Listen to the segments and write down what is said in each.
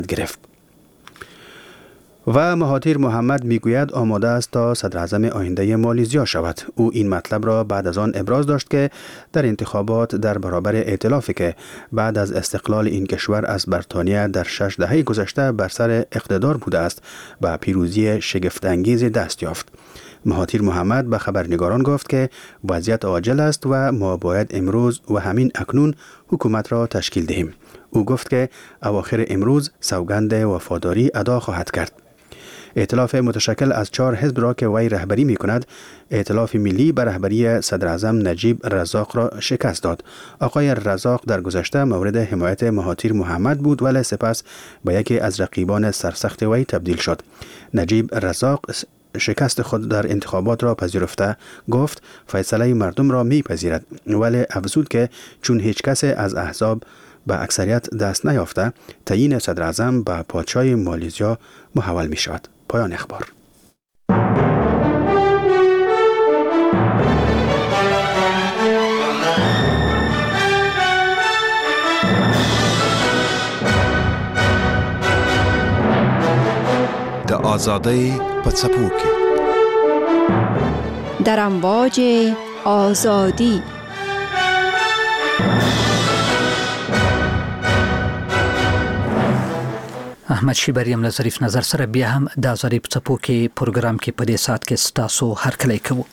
گرفت. و مهاتیر محمد میگوید آماده است تا صدر اعظم آینده مالیزیا شود. او این مطلب را بعد از آن ابراز داشت که در انتخابات در برابر ائتلافی که بعد از استقلال این کشور از بریتانیا در 6 دهه گذشته بر سر اقتدار بوده است و پیروزی شگفت‌انگیزی دست یافت. مهاتیر محمد به خبرنگاران گفت که وضعیت عاجل است و ما باید امروز و همین اکنون حکومت را تشکیل دهیم. او گفت که اواخر امروز سوگند وفاداری ادا خواهد کرد. ائتلاف متشکل از 4 حزب را که وی رهبری می کند، ائتلاف ملی به رهبری صدر اعظم نجیب رزاق را شکست داد. آقای رزاق در گذشته مورد حمایت مهاتیر محمد بود ولی سپس به یکی از رقیبان سرسخت وی تبدیل شد. نجیب رزاق شکست خود در انتخابات را پذیرفته گفت فیصله مردم را می پذیرد، ولی افزود که چون هیچ کس از احزاب به اکثریت دست نیافته، تعیین صدر اعظم به پادشاه مالیزیا محول می شود. پایان اخبار. د آزادی په څپو کې در امواج آزادی. احمد شیبریم له ظریف نظر سره بیا هم د آزادی په څپو کې پروګرام کې په دې سات کې ستاسو هرکلی کوو.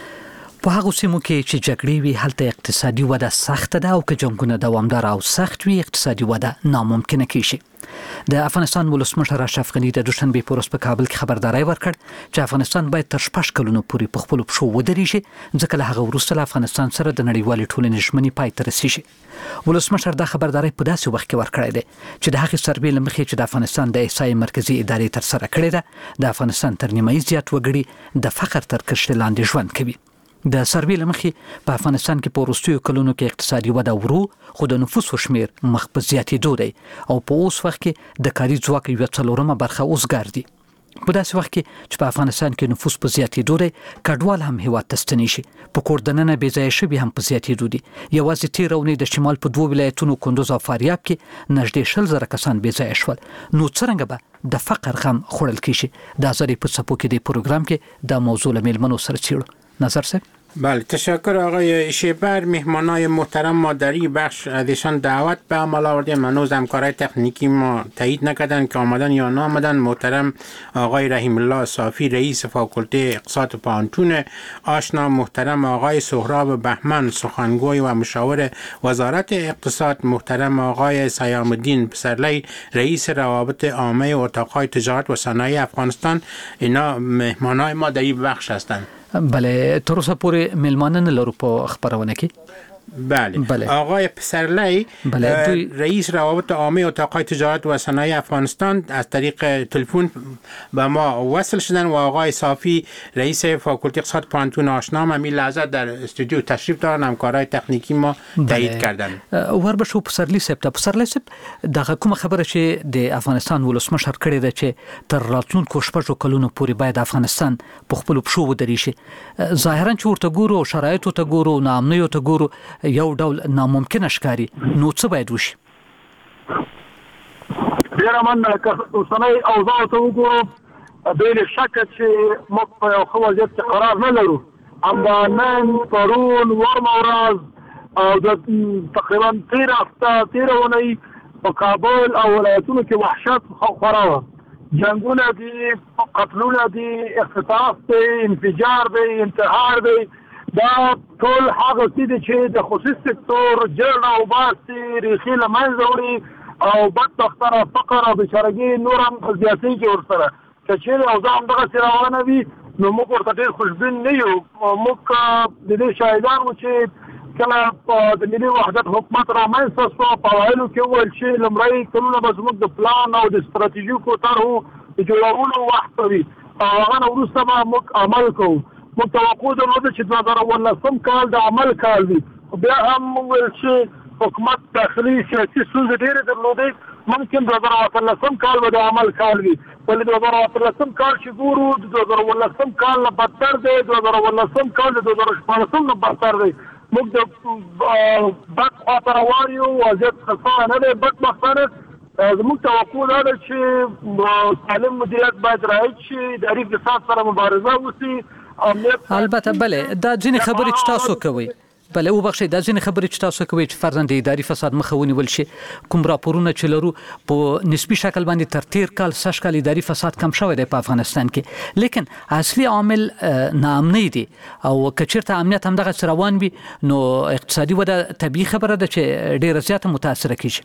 په هغو سیمو کې چې جګړې وي هلته اقتصادي وده سخته ده او که جنګونه دوامدار او سخت وي اقتصادي وده ناممکنه کیږي. د افغانستان ولسمشر اشرف غني د دوشنبه په ورځ په کابل کې خبرداري ورکړ چې افغانستان باید تر 6 کلونو پورې په خپل پښو ودرېږي، ځکه له هغه وروسته له افغانستان سره د نړیوالې ټولنې ژمنې پای ته رسیږي. ولسمشر دا خبرداري په داسې وخت کې ورکړې ده چې د هغې سروې له مخې چې د افغانستان د احصایې مرکزي ادارې تر سره کړې ده، د افغانستان تر نیمایي زیات وګړي د فقر تر کرښې لاندې ژوند کوي. د سروې له مخې په افغانستان کې په وروستیو کلونو کې اقتصادي وده ورو خو د نفوسو شمیر مخ په زیاتېدو دی او په اوس وخت کې د کاري ځواک 1/4 برخه اوزګار دي. په داسې وخت کې چې په افغانستان کې نفوس په زیاتېدو دی، کډوال هم هېواد ته ستنې شي. په کور دننه بې ځایه شوي هم په زیاتېدو دي. یوازې تېره اونۍ د شمال په 2 ولایتونو کندوز او فاریاب کې نږدې 20,000 کسان بې ځایه شول. نو څرنګه به د فقر غم خوړل کېږي؟ د آزادۍ په څپو کې د پروګرام کې دا موضوع له میلمنو سره څېړو. نظر صاحب. بله، تشکر آقای شیبر. مهمانای محترم ما در این بخش ازشان دعوت به عمل آوردیم، هنوز همکارای تکنیکی ما تایید نکردن که آمدن یا نامدن. محترم آقای رحیم الله صافی رئیس فاکولته اقتصاد پانتون آشنا، محترم آقای سهراب بهمن سخنگوی و مشاور وزارت اقتصاد، محترم آقای سیام الدین پسرلی رئیس روابط عامه اتاقهای تجارت و صنایع افغانستان، اینا مهمانای ما در این بخش هستند. بله، تر اوسه پورې میلمانه نه لرو په خبرونه کې. بله. آقای پسرلی رئیس روابط عامه اتاقهای تجارت و صنایع افغانستان از طریق تلفن به ما وصل شدن و آقای صافی رئیس فاکولته اقتصاد پانتون آشنا هم این لحظه در استودیو تشریف دارن، همکارای تکنیکی ما تایید کردن. ور بشو پسرلی صاحب دغه کومه خبره چې د افغانستان ولسمشر کړی ده چې تر راتلونکو 6 کلونو پورې باید افغانستان په خپل پښو ودرېږي، ظاهرا چې ورته ګورو، شرایطو ته ګورو، ناامنیو ته ګورو، یو ډول ناممکن ښکاري. نو څه باید وشي؟ ډېره مننه. که اوسنۍ اوضاع ته وګورو، بې له شکه چې موږ په یو ښه وضعیت کې قرار نه لرو. همدا نن، پرون، ورمه ورځ او د تقریبا تېره اونۍ په کابل او ولایتونو کې وحشت خوره وه. جنګونه دي، قتلونه دي، اختطاف دی، انفجار دی، انتحار دی. دا ټول هغه څه دي چې د خصوصي سکتور جرړه وباسي، ریښې له منځه وړي او بدبختانه فقر او بېچارګي نور هم زیاتېږي ورسره. که چېرې اوضاع همدغسې روانه وي نو موږ ورته ډېر خوشبین نه یو. موږ د دې شاهدان وو چې کله د ملي وحدت حکومت رامنځته شو، په اوایلو کې وویل چې لومړی کلونه به زموږ د پلان او د ستراتیژیکو طرحو د جوړولو وخت وي او هغه نه وروسته به موږ عمل کوو. موږ توقع درلوده چې 2019 کال د عمل کال وي. بیا هم وویل چې حکومت داخلي سیاسي ستونزې ډېرې درلودې، ممکن 2019 کال به د عمل کال وي. ولې 2019 کال چې ګورو د 2019 کال نه بدتر دی، 2019 کال د 2014 نه بدتر دی. موږ د بد خواته روان یو، وضعیت ښه نه دی، بدبختانه زموږ توقع دا ده چې سالم مدیریت باید رعایت شي، د اقتصاد سره مبارزه وشي. البته بله دا ځینې خبرې چې تاسو کوئ، بله وبخښئ، دا ځینې خبرې چې تاسو کوئ چې فرضاً د اداري فساد مخه ونیول شي، کوم راپورونه چې لرو په نسبي شکل باندې تر تیر کال سږ کال اداري فساد کم شوی دی په افغانستان کې، لیکن اصلي عامل ناامنۍ دی او که چېرته امنیت همدغسې روان وي نو اقتصادي وده طبیعي خبره ده چې ډېره زیاته متاثره کېږي.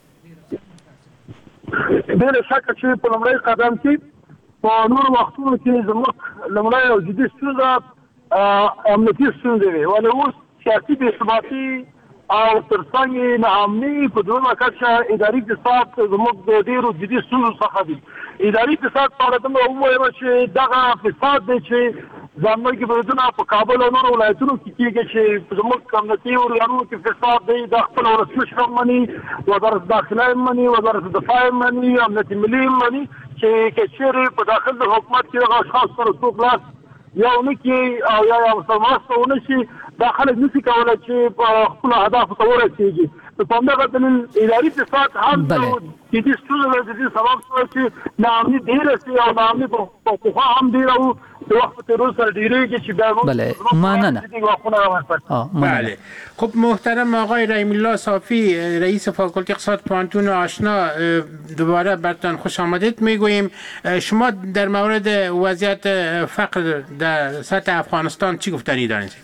بلا شک چې په لومړی قدم کې په نورو وختونو کې زموږ لومړی او جدي ستونزه امنیتي ستونزې وې، ولې اوس سیاسي بې ثباتي او ترڅنګ یې ناامني په دویمه کچه اداري فساد زموږ د ډېرو جدي ستونزو څخه دي. اداري فساد په اړه دومره ووایم چې دغه فساد دی چې ځانمرګي بریدونه په کابل او نورو ولایتونو کې کېږي چې زموږ امنیتي ارګانونو کې فساد دی، د خپل ولسمشر هم مني، وزارت داخله هم مني، وزارت دفاع هم مني، امنیت ملي هم مني چې که چېرې په داخل د حکومت کې دغه اشخاص سره څوک لاس یو نه کړي او یا مرسته ونه شي، دا خلک نشي کولی چې په خپلو اهدافو ته ورسېږي. په همدغه دلیل اداري فساد هم جدي ستونزه ده، جدي سبب شوی چې ناامني ډېره شي او ناامني پخوا هم ډېره وو، د وخت په تېرو سره ډېرېږي چې بیا بله مننه. بله خب محترم آقای رحیم الله صافی، رئیس فاکولته اقتصاد پانتون آشنا، دوباره برتان خوش آمدید میگوییم. شما در مورد وضعیت فقر در سطح افغانستان چی گفتنی دارید؟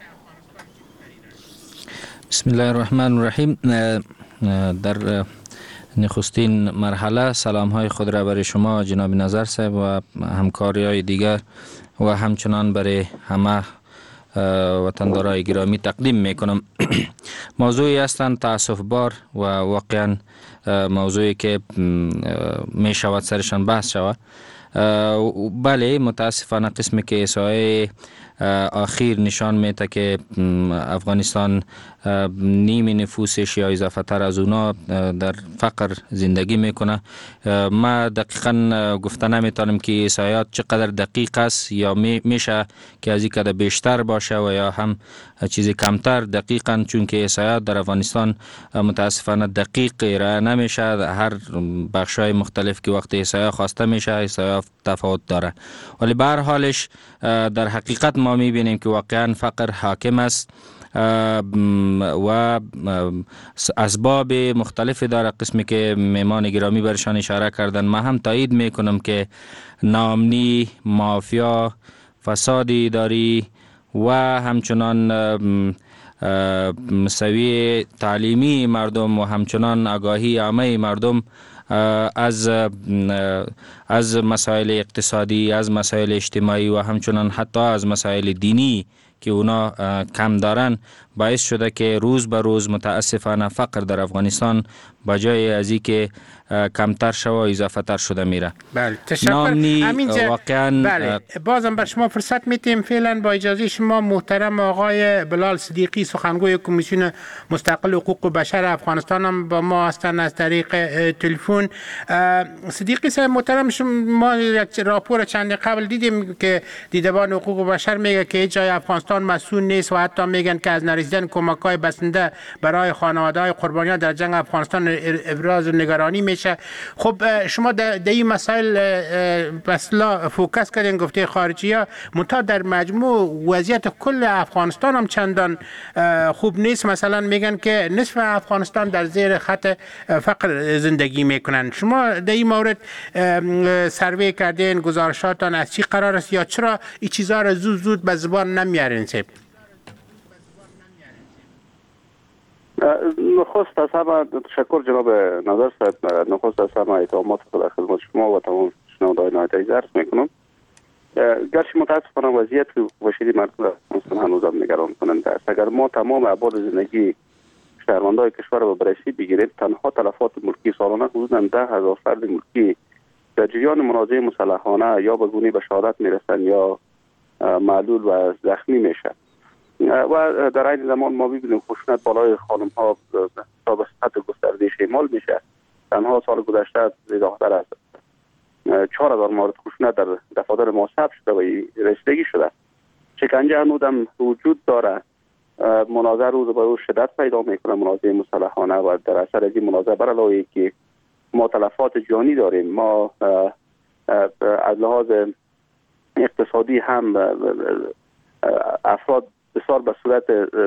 بسم الله الرحمن الرحیم. در نخستین مرحله سلام های خود را برای شما جناب نظر صاحب و همکاری های دیگر و همچنان برای همه وطندارای گرامی تقدیم می کنم. موضوعی هستند تأسف بار و واقعا موضوعی که می شود سرشان بحث شود. بله متاسفانه قسمی که احصایه اخیر نشان میده که افغانستان نیم نفوسش یا اضافه تر از اونا در فقر زندگی میکنه. ما دقیقا گفته نمیتونم که احصایات چقدر دقیق است یا میشه که از این کده بیشتر باشه و یا هم چیزی کمتر دقیقا، چون که احصایات در افغانستان متاسفانه دقیق ارائه نمیشه. هر بخشای مختلف که وقت احصایه خواسته میشه احصایه تفاوت داره، ولی به هر حالش در حقیقت ما میبینیم که واقعا فقر حاکم است و اسباب مختلفی داره. قسمی که میمان گرامی برشان اشاره کردن ما هم تایید میکنم که ناامنی، مافیا، فساد اداری و همچنان سویه تعلیمی مردم و همچنان آگاهی عامه مردم از مسائل اقتصادی، از مسائل اجتماعی و همچنان حتی از مسائل دینی که اونا کم دارن باعث شده که روز به روز متاسفانه فقر در افغانستان با جای از این که کمتر شده و اضافه تر شده میره. بله تشکر. واقعا بله بازم بر شما فرصت میتیم. فعلا با اجازه شما محترم آقای بلال صدیقی، سخنگوی کمیسیون مستقل حقوق بشر افغانستان هم با ما هستند از طریق تلفن. صدیقی صاحب محترم، ما یک راپور چند قبل دیدیم که دیدبان حقوق بشر میگه که جای افغانستان مسئول نیست و حتی میگن که از نرسیدن کمک‌های بسنده برای خانواده‌های قربانیان در جنگ افغانستان ابراز نگرانی میشه. خب شما در این مسائل بسلا فوکس کردین، گفته خارجی‌ها، منتها در مجموع وضعیت کل افغانستان هم چندان خوب نیست. مثلا میگن که نصف افغانستان در زیر خط فقر زندگی میکنن. شما در این مورد سروی کردین، گزارشاتان از چی قرار است یا چرا این چیزا را زود به زبان نمیارین؟ نخست از همه تشکر جناب نظر صاحب. نخست از همه اتهامات در خدمت شما و تمام شنوندگان نهایت عرض میکنم. گرچه متاسفانه وضعیت بشری مردم افغانستان هنوز هم نگران کننده است. اگر ما تمام ابعاد زندگی شهروندان کشور را بررسی بگیریم، تنها تلفات ملکی سالانه حدوداً 10,000 فرد ملکی در جریان منازعه مسلحانه یا به گونی به شهادت میرسند یا معلول و زخمی میشن. و در این زمان ما ببینیم خشونت بالای خانم ها تا به سطح گسترده شمال میشه. تنها سال گذشته زیادتر از 4,000 مورد خشونت در دفاتر ما ثبت شده و رسیدگی شده. شکنجه هنوز هم وجود داره. مناظره روز به روز شدت پیدا میکنه، مناظره مسلحانه، و در اثر از این مناظره بر علاوه که ما تلفات جانی داریم. ما از لحاظ اقتصادی هم افراد بسیار به صورت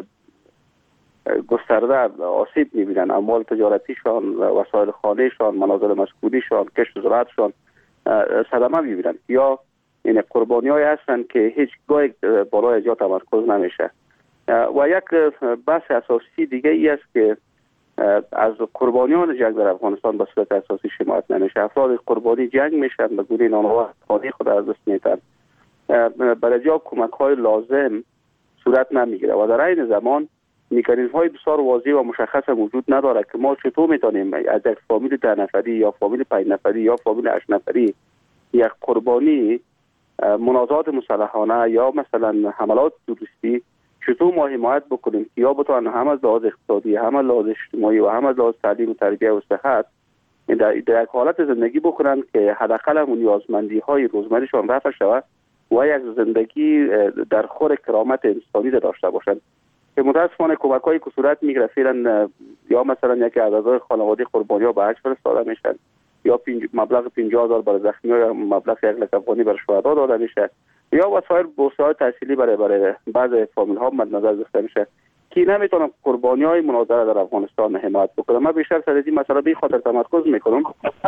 گسترده آسیب می‌بینند. اموال تجارتیشان، وسایل خانه‌شان، منازل مسکونیشان، کشت و زراعتشان صدمه می‌بینند. یا این قربانی‌هایی هستند که هیچ گاه بالای جا تمرکز نمیشه. و یک بحث اساسی دیگه ای است که از قربانیان جنگ در افغانستان به صورت اساسی حمایت نمیشه. افراد قربانی جنگ میشن، به گونه نانوا خانه خود از دست میدن. برای جا کمک‌های لازم صورت نمیگیره و در این زمان مکانیزم‌های بسیار واضح و مشخص وجود نداره که ما چطور میتونیم از یک فامیل 10 نفری یا فامیل 5 نفری یا فامیل 8 نفری یک قربانی منازعات مسلحانه یا مثلا حملات تروریستی چطور ما حمایت بکنیم که یا بتوان هم از لحاظ اقتصادی، هم از لحاظ اجتماعی و هم از لحاظ تعلیم و تربیت و صحت در یک حالت زندگی بکنن که حداقل اون نیازمندی‌های روزمرهشان رفع شود و یک زندگی در خور کرامت انسانی داشته باشند. که متاسفانه کمک‌هایی که صورت میگیره فعلا یا مثلا یک اعضای خانواده قربانی‌ها به حج فرستاده میشن یا مبلغ 50,000 برای زخمی‌ها یا مبلغ 1,00,000 افغانی برای شهدا داده میشه یا وسایل بورس‌های تحصیلی برای بعض فامیل‌ها مد نظر گرفته میشه که نمیتونن قربانی‌های مناظره در افغانستان حمایت بکنه. من بیشتر سر این مسئله به خاطر تمرکز میکنم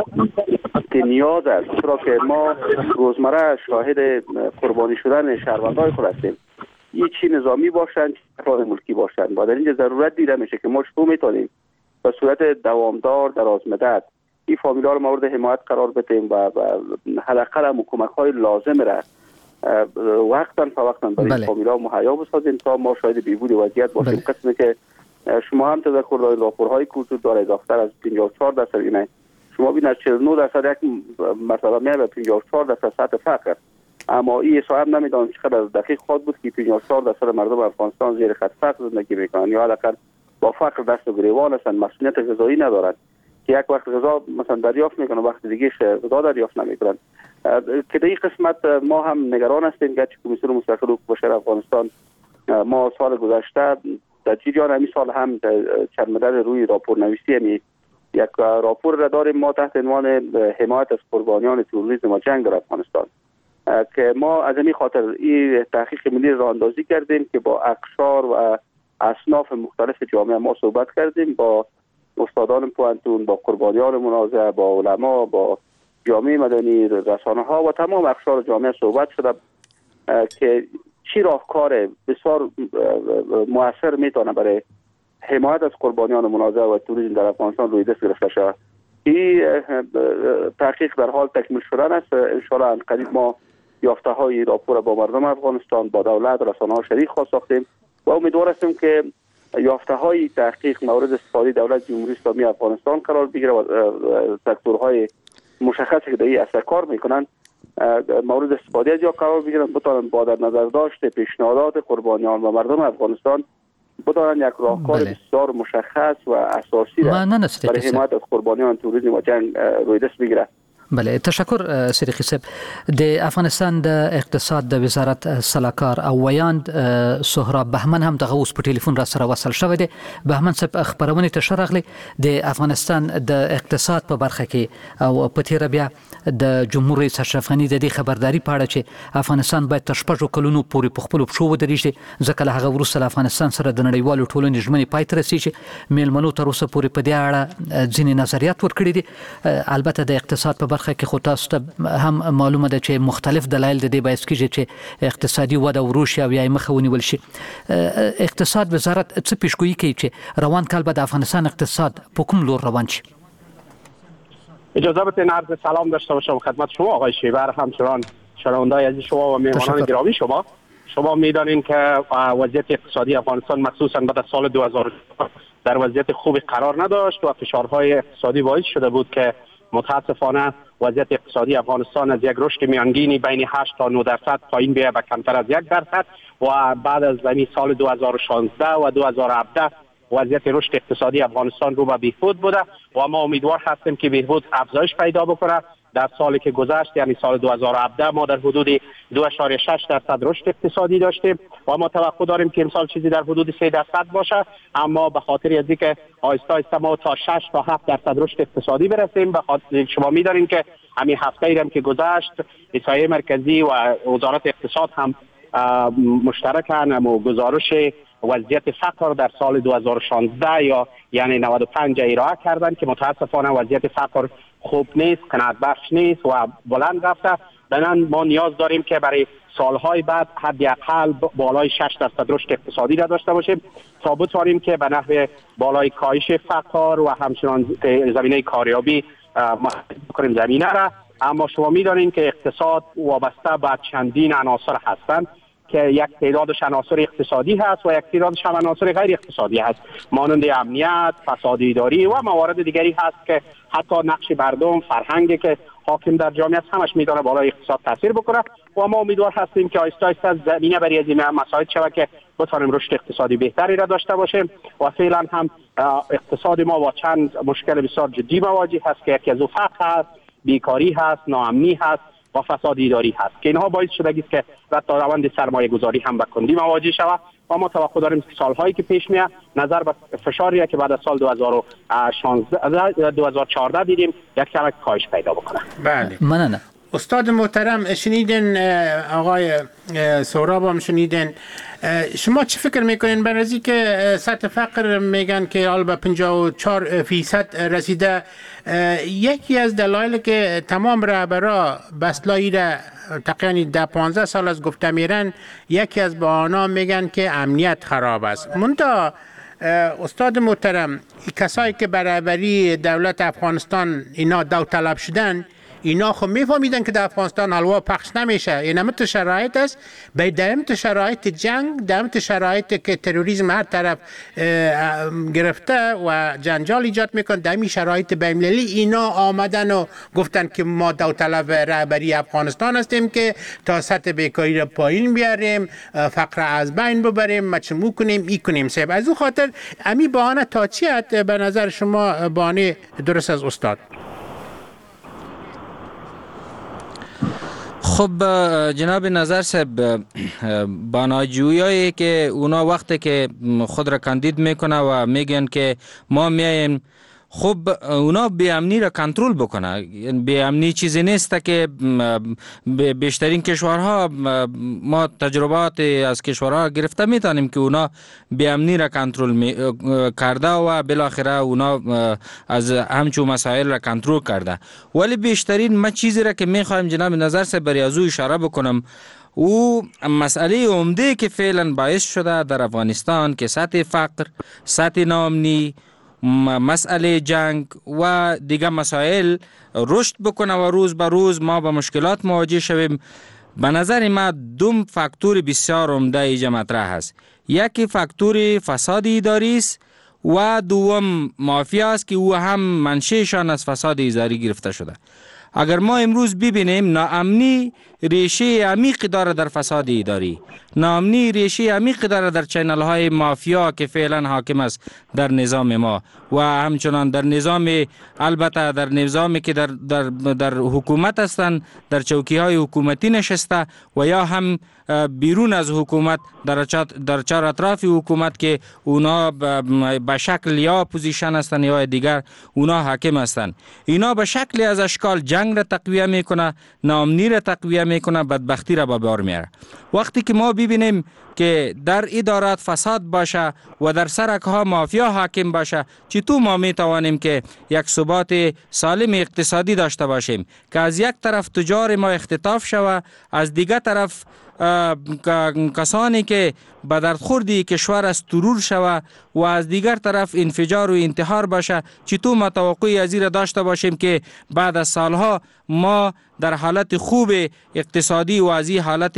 که نیاز است، چرا که ما روزمره شاهد قربانی شدن شهروندان خود هستیم. این چی نظامی باشند، چی افراد ملکی باشند. با در اینجا ضرورت دیده میشه که ما چطور میتونیم به صورت دوامدار دراز مدت این فامیل‌ها رو مورد حمایت قرار بدیم و حداقل هم کمک‌های لازم را وقتاً فوقتاً برای این فامیل‌ها مهیا بسازیم تا ما شاهد بهبود وضعیت باشیم. قسمی که شما هم تذکر دارید راپورهایی که وجود داره اضافه‌تر از 54% اینه. شما ببینید 49% یک مرتبه میاد به 54% سطح فقر. اما این صاحب نمیدونم چقدر دقیق خود بود که 54% مردم افغانستان زیر خط فقر زندگی میکنن یا حداقل با فقر دست و گریوان هستند، مسئولیت غذایی ندارند که یک وقت غذا مثلا دریافت میکنن وقت دیگه غذا دریافت نمیکنن. که در این قسمت ما هم نگران هستیم که کمیسیون مستقل حقوق بشر افغانستان ما سال گذشته در جریان همین سال هم چند مدت روی راپور نویسی یک راپور را داریم ما تحت عنوان حمایت از قربانیان تروریسم و جنگ در افغانستان که ما از این خاطر این تحقیق ملی را اندازی کردیم که با اقشار و اصناف مختلف جامعه ما صحبت کردیم، با استادان پوهنتون، با قربانیان منازعه، با علما، با جامعه مدنی، رسانه ها و تمام اقشار جامعه صحبت شده که چی راهکار بسیار مؤثر میتونه برای حمایت از قربانیان منازعه و تروریسم در افغانستان روی دست گرفته شود. این تحقیق در حال تکمیل شدن است. ان شاء الله قریب ما یافته های راپور با مردم افغانستان، با دولت، رسانه ها شریک خواهد ساختیم و امیدوار هستیم که یافته های تحقیق مورد استفاده دولت جمهوری اسلامی افغانستان قرار بگیره و سکتورهای مشخصی که در این اصل کار میکنن مورد استفاده جا قرار بگیرن، بتوانند با در نظر داشت پیشنهادات قربانیان و مردم افغانستان بتوانند یک راهکار بسیار مشخص و اساسی برای حمایت از قربانیان تروریسم و جنگ روی دست بگیره. بله، تشکر صدیقی صاحب. د افغانستان د اقتصاد د وزارت سلاکار او ویاند سهراب بهمن هم دغه اوس په ټلیفون را سره وصل شوی دی. بهمن صاحب خبرونه ته شرغلی د افغانستان د اقتصاد په برخه کې او په تیر بیا د جمهور رئیس اشرف غنی د دې خبرداري پاړه چې افغانستان باید تر 6 کلونو پورې په خپل پښو ودرېږي، ځکه له هغه وروسته افغانستان سره د نړیوالو ټولنې ژمنې پای ته رسیږي. میلمنو تر اوسه پورې په دې اړه ځینې نظریات ورکړي دي. البته د اقتصاد په برخه کې خو تاسو ته هم معلومه ده چې مختلف دلایل د دې باعث کیږي چې اقتصادي وده ورو شي او یا مخه ونیول شي. اقتصاد وزارت څه پیشګویي کوي چې روان کال به د افغانستان اقتصاد په کوم لور روان شي؟ اجازه بدین عرض سلام داشته باشم خدمت شما آقای شیبر، همچنان شنونده‌های عزیز شما و مهمانان گرامی شما. شما میدانید که وضعیت اقتصادی افغانستان مخصوصا بعد از سال 2000 در وضعیت خوبی قرار نداشت و فشارهای اقتصادی باعث شده بود که متاسفانه وضعیت اقتصادی افغانستان از یک رشد میانگینی بین 8 تا 9% پایین بیاید به کمتر از 1% و بعد از سال 2016 و 2017 وضعیت رشد اقتصادی افغانستان رو به بهبود بوده و ما امیدوار هستیم که بهبود افزایش پیدا بکنه در سالی که گذشت یعنی سال 2017 ما در حدود 2.6% رشد اقتصادی داشتیم و ما توقع داریم که امسال چیزی در حدود 3% باشه، اما به خاطر از اینکه آهسته آهسته ما تا 6 تا 7% رشد اقتصادی برسیم. به خاطر شما می‌دانید که همین هفته ای که گذشت اتحادیه مرکزی و وزارت اقتصاد هم مشترکاً گزارش وضعیت فقر در سال 2016 یا یعنی 95 ارائه کردند که متاسفانه وضعیت فقر خوب نیست، قناعت بخش نیست و بلند رفته. بنابراین ما نیاز داریم که برای سالهای بعد حداقل بالای 6% رشد اقتصادی را داشته باشیم تا بتوانیم که به نحو بالای کاهش فقر و همچنان زمینه کاریابی کنیم زمینه را. اما شما می‌دانید که اقتصاد وابسته به چندین عناصر هستند که یک تعدادش عناصر اقتصادی هست و یک تعدادش هم عناصر غیر اقتصادی هست، مانند امنیت، فساد اداری و موارد دیگری هست که حتی نقش مردم، فرهنگی که حاکم در جامعه است همش می‌تونه بالای اقتصاد تاثیر بکنه و ما امیدوار هستیم که آهسته آهسته زمینه برای از این مسائل شود که بتوانیم رشد اقتصادی بهتری را داشته باشیم. و فعلا هم اقتصاد ما با چند مشکل بسیار جدی مواجه هست که یکی از فقر هست، بیکاری هست، ناامنی هست و فساد اداری هست که اینها باعث شده است که رفت روند سرمایه گذاری هم به کندی مواجه شود و ما توقع داریم که سالهایی که پیش میاد نظر به فشاری که بعد از سال 2014 دیدیم یک کمک کاهش پیدا بکنه. بله. نه استاد محترم شنیدین، آقای سهراب هم شنیدین، شما چه فکر میکنین برای که سطح فقر میگن که حالا به 54% رسیده؟ یکی از دلایل که تمام رهبرا بسلایی را تقریبا 10-15 سال از گفته میرن، یکی از بهانه‌ها میگن که امنیت خراب است. منتها استاد محترم، کسایی که برابری دولت افغانستان اینا داوطلب شدن، اینا خب میفهمیدن که در افغانستان حلوا پخش نمیشه. این همت شرایط است، به دائمت شرایط جنگ، دائمت شرایط که تروریسم هر طرف گرفته و جنجال ایجاد میکنه، دائمی شرایط بین‌المللی اینا آمدن و گفتن که ما داوطلب رهبری افغانستان هستیم که تا سطح بیکاری را پایین بیاریم، فقر از بین ببریم، مچمو کنیم، ای کنیم صاحب. از اون خاطر امی بهانه تا چی حد به نظر شما بهانه درست از استاد؟ خب جناب نظر صاحب، باناجویایی که اونا وقتی که خود را کاندید میکنه و میگن که ما میایم، خب اونا بیامنی را کنترل بکنه. بیامنی چیزی نیست که بیشترین کشورها، ما تجربات از کشورها گرفته میتونیم که اونا بیامنی را کنترل کرده و بالاخره اونا از همچون مسائل را کنترل کرده. ولی بیشترین ما چیزی را که میخوایم جناب نظر سے برای از او اشاره بکنم، او مسئله عمده که فعلا باعث شده در افغانستان که سطح فقر، سطح ناامنی، مسئله جنگ و دیگر مسائل رشد بکنه و روز به روز ما به مشکلات مواجه شویم، به نظر ما دو فاکتور بسیار عمده اینجا مطرح است. یکی فاکتور فساد اداری است و دوم مافیا است که او هم منشأشان از فساد اداری گرفته شده. اگر ما امروز ببینیم ناامنی ریشه عمیقی داره در فساد اداری، ناامنی ریشه عمیقی داره در چینل های مافیا که فعلا حاکم است در نظام ما و همچنان در نظام، البته در نظامی که در حکومت هستند، در چوکی های حکومتی نشسته و یا هم بیرون از حکومت در چهار اطراف حکومت که اونا به شکل یا پوزیشن هستند یا دیگر اونا حاکم هستند. اینا به شکل از اشکال جنگ را تقویه میکنه، ناامنی را تقویه میکنه، بدبختی را به بار میاره. وقتی که ما ببینیم که در ادارات فساد باشه و در سرک ها مافیا حاکم باشه، چطور ما میتوانیم که یک ثبات سالم اقتصادی داشته باشیم که از یک طرف تجار ما اختطاف شوه، از دیگر طرف کسانی که به دردخوردی کشور از ترور شوه و از دیگر طرف انفجار و انتحار باشه؟ چطور ما توقعی از این داشته باشیم که بعد از سالها ما در حالت خوب اقتصادی و از این حالت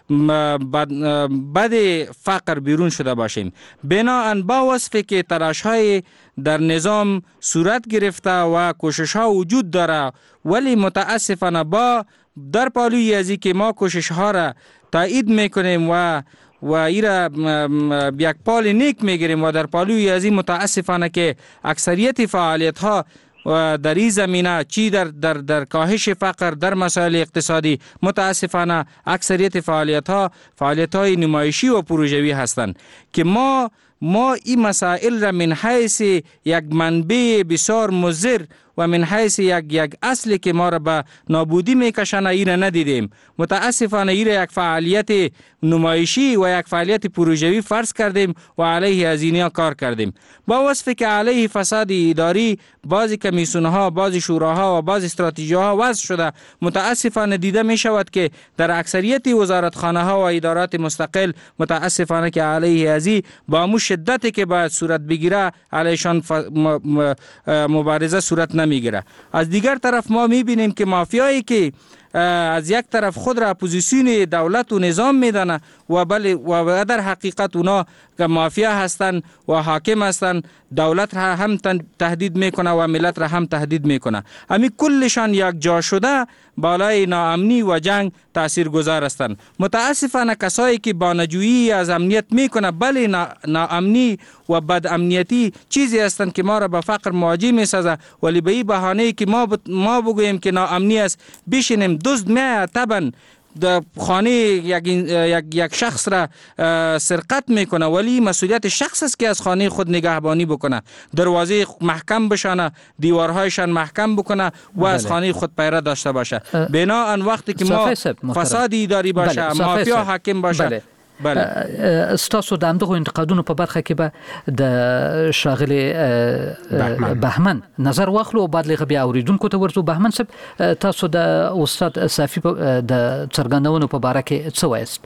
بد فقر بیرون شده باشیم؟ بناهن با وصفی که تلاش‌های در نظام صورت گرفته و کوشش‌ها وجود داره، ولی متاسفانه با در پالوی ازی که ما کوشش‌ها را تایید میکنیم و ایرا یک پال نیک میگیریم و در پالوی ازی متاسفانه که اکثریت فعالیت‌ها در این زمینه چی در کاهش فقر، در مسائل اقتصادی متاسفانه اکثریت فعالیت‌های نمایشی و پروژوی هستند که ما این مسائل را من حیث یک منبع بسیار مضر و من حیث یک اصلی که ما را به نابودی میکشانه این را ندیدیم. متاسفانه این را یک فعالیت نمایشی و یک فعالیت پروژوی فرض کردیم و علیه از اینها کار کردیم، با وصفی که علیه فساد اداری بعضی کمیسیون‌ها، بعضی شوراها و بعضی استراتژی‌ها وضع شده. متاسفانه دیده می شود که در اکثریت وزارتخانه‌ها و ادارات مستقل متاسفانه که علیه ازی با مو شدتی که باید صورت بگیره علیشان مبارزه صورت نمیگیره. از دیگر طرف ما میبینیم که مافیایی که از یک طرف خود را اپوزیسیون دولت و نظام میدانه و در حقیقت اونا که مافیا هستند و حاکم هستند، دولت را هم تهدید میکنه و ملت را هم تهدید میکنه. همین کلشان یک جا شده بالای ناامنی و جنگ تاثیرگذار هستند. متاسفانه کسایی که با نجویی از امنیت میکنه، بله ناامنی و بد امنیتی چیزی هستند که ما را به فقر مواجه میسازه، ولی به این بهانه که ما بگوییم که ناامنی است بشینیم دزد میآید طبعا در خانه یک شخص را سرقت میکنه، ولی مسئولیت شخص است که از خانه خود نگهبانی بکنه، دروازه محکم بشانه، دیوارهایشان محکم بکنه و از خانه خود پیره داشته باشه. بناهن وقتی که ما فساد اداری باشه، مافیا حاکم باشه. بله. استاسو د همدغه انتقادونو په برخه کې به د ښاغلي بهمن نظر واخلو او بعد لغه بیا اوریدونکو ته ورسو. بهمن صاحب، تاسو د استاد صافی د څرګندونو په باره کې څه وایست؟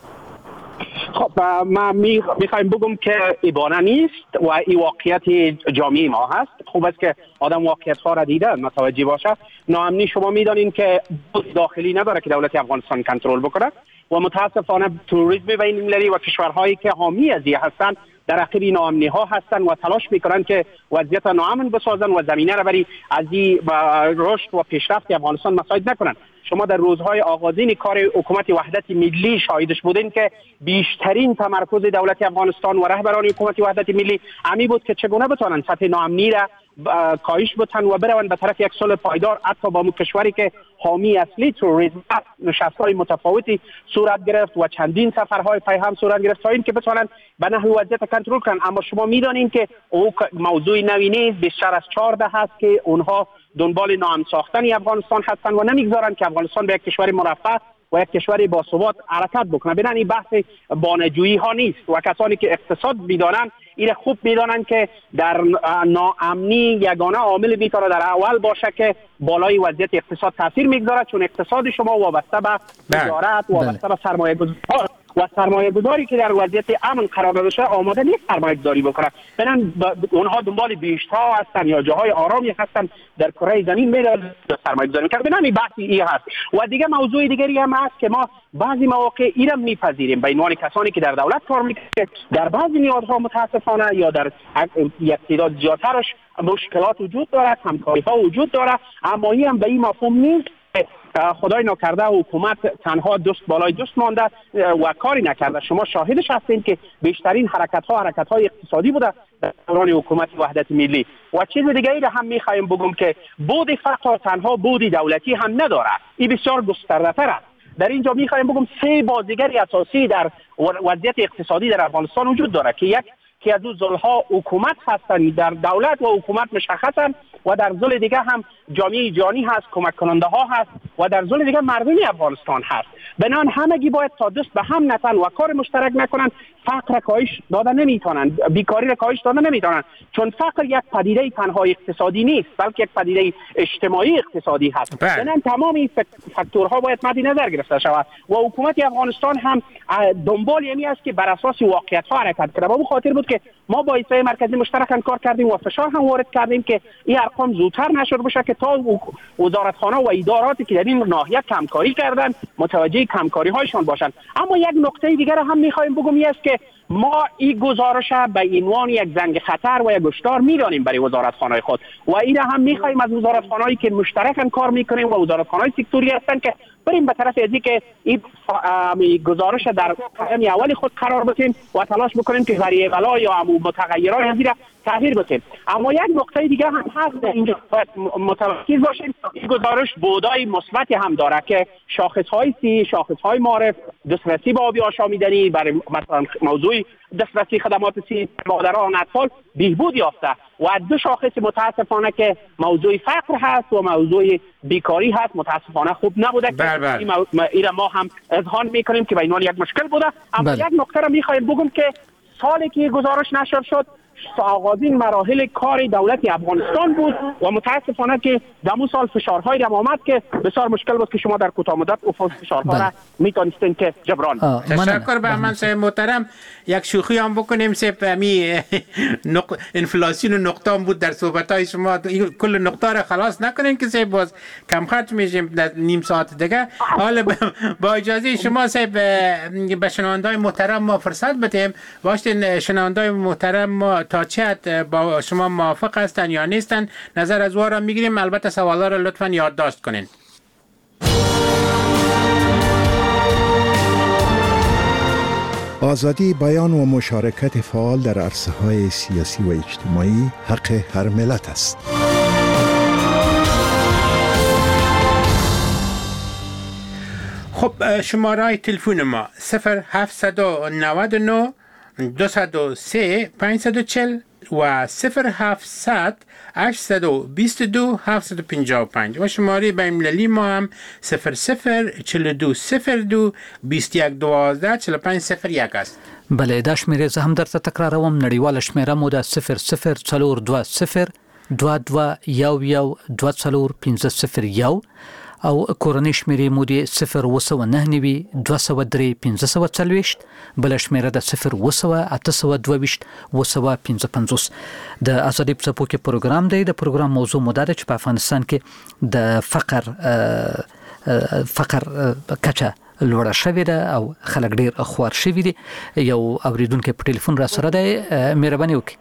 خب ما میخوایم بگم که ایبانه نیست و این واقعیت جامعه ما هست. خوب است که آدم واقعیت ها را دیده متوجه باشه. ناامنی شما میدانین که داخلی نداره که دولت افغانستان کنترل بکنه و متاسفانه تروریسم بین المللی و کشورهایی که حامی از این هستند در عقب ناامنی ها هستند و تلاش میکنند که وضعیت ناامن بسازن و زمینه را برای از این رشد و پیشرفت افغانستان مساعد نکنند. شما در روزهای آغازین کار حکومت وحدت ملی شاهدش بودین که بیشترین تمرکز دولت افغانستان و رهبران حکومت وحدت ملی امی بود که چگونه بتوانند سطح ناامنی را کاهش بدن و بروند به طرف یک صلح پایدار. حتی با کشوری که حامی اصلی تروریسم نشست‌های متفاوتی صورت گرفت و چندین سفرهای پیهم صورت گرفت تا اینکه بتوانند به نحوی وضعیت کنترل کنند. اما شما میدانید که او موضوع نوی نیست، بیشتر از 14 هست که اونها دنبال ناامن ساختن افغانستان هستند و نمیگذارند که افغانستان به یک کشور مرفه و یک کشور با ثبات حرکت بکنه. ببینید این بحث بانجویی ها نیست و کسانی که اقتصاد میدانند این خوب میدانند که در ناامنی یگانه عامل میتونه در اول باشه که بالای وضعیت اقتصاد تاثیر میگذاره، چون اقتصاد شما وابسته به تجارت، وابسته به سرمایه گذاری و سرمایه گذاری که در وضعیت امن قرار داشته آماده نیست سرمایه گذاری بکنه. ببینن اونها دنبال بیشترها هستن یا جاهای آرامی هستن در کره زمین میرن سرمایه گذاری میکنن. ببینن این بحثی این هست. و دیگه موضوع دیگری هم هست که ما بعضی مواقع ایرم میپذیریم به عنوان کسانی که در دولت کار میکنن در بعضی نیازها متاسفانه یا در یک تعداد زیادترش مشکلات وجود دارد، همکاری ها وجود دارد، اما این هم به این مفهوم نیست خدای نکرده حکومت تنها دست بالای دست مانده و کاری نکرده. شما شاهدش هستین که بیشترین حرکت های اقتصادی بوده در دوران حکومت وحدت ملی. و چیز دیگری را هم میخوایم بگم که بود فقر تنها بود دولتی هم نداره، این بسیار گسترده‌تر است. در اینجا میخوایم بگم سه بازیگر اساسی در وضعیت اقتصادی در افغانستان وجود داره که یک که از اون ظلها حکومت هستند، در دولت و حکومت مشخصن، و در ظل دیگه هم جامعه جهانی هست، کمک کننده ها هست، و در ظل دیگه مردم افغانستان هست. بنان همگی باید تا دست به هم نتن و کار مشترک نکنن. فقر کاهش داده نمیتونن، بیکاری را کاهش داده نمیتونن، چون فقر یک پدیده تنها اقتصادی نیست بلکه یک پدیده اجتماعی اقتصادی هست. بنان تمام این فاکتورها باید مد نظر گرفته شود و حکومت افغانستان هم دنبال یمی است که بر اساس واقعیت ها حرکت کنه. به خاطر بود که ما با ایستگاه مرکزی مشترکاً کار کردیم و فشار هم وارد کردیم که این ارقام زودتر نشر بشه که تا وزارتخانه و اداراتی که در این ناحیه کمکاری کردن متوجه کمکاری هایشان باشند. اما یک نکته دیگر هم می‌خوایم بگم است که ما این گزارش به عنوان یک زنگ خطر و یک هشدار می‌دانیم برای وزارتخانه خود و این هم می‌خوایم از وزارتخانه‌ای که مشترکاً کار می‌کنیم و وزارتخانه‌های سکتوری هستند که بریم به طرف ازی که این گزارش در قدم اول خود قرار بدیم و تلاش بکنیم که وریبل‌ها یا متغیرات ازی را تغییر بکنیم. اما یک نکته دیگه هم هست در اینجا باید متمرکز باشیم. این گزارش بودای مثبتی هم داره که شاخص‌های سی، شاخص‌های معرف، دسترسی به آب آشامیدنی برای مثلا موضوع دسترسی خدمات سی مادران و اطفال بهبود یافته و دو شاخص متاسفانه که موضوع فقر هست و موضوع بیکاری هست متاسفانه خوب نبوده. این ما هم اذعان میکنیم که به عنوان یک مشکل بوده. اما یک نکته را میخوایم بگم که سالی که گزارش نشر شد آغازین مراحل کار دولت افغانستان بود و متاسفانه که دمو سال فشارهای دم آمد که بسیار مشکل بود که شما در کوتاه مدت افت فشارها را میتونستین که جبران. تشکر به من صاحب محترم. یک شوخی هم بکنیم صاحب امی انفلاسیون نقطه بود در صحبت‌های شما، کل نقطه را خلاص نکنین که صاحب باز کم خرج میشیم در نیم ساعت دیگه. حالا با اجازه شما صاحب به شنونده‌های محترم ما فرصت بدیم. باشین شنونده‌های محترم ما تا چه حد با شما موافق هستن یا نیستن نظر از وارا میگیریم. البته سوالا رو لطفاً یادداشت کنین. آزادی بیان و مشارکت فعال در عرصه‌های سیاسی و اجتماعی حق هر ملت است. خب شماره تلفن ما 0799 203 540 و 0700 822 755 و شماره بین‌المللی ما هم 004202 2112 4501 است. بله دا شمیره زه هم درته تکراروم. نړیواله شمیره مو ده 0042 22 241 او کورنۍ شمیرې مو دي 089 203 540 بل شمیره د 0 822 255. د ازادي په څپو کې پروګرام دی. د پروګرام موضوع مو ده چې په افغانستان کې د فقر کچه لوړه شوې ده او خلک ډیر خوار شوي دي. یو اوریدونکو په ټلیفون را سره دی. مهرباني وکړئ.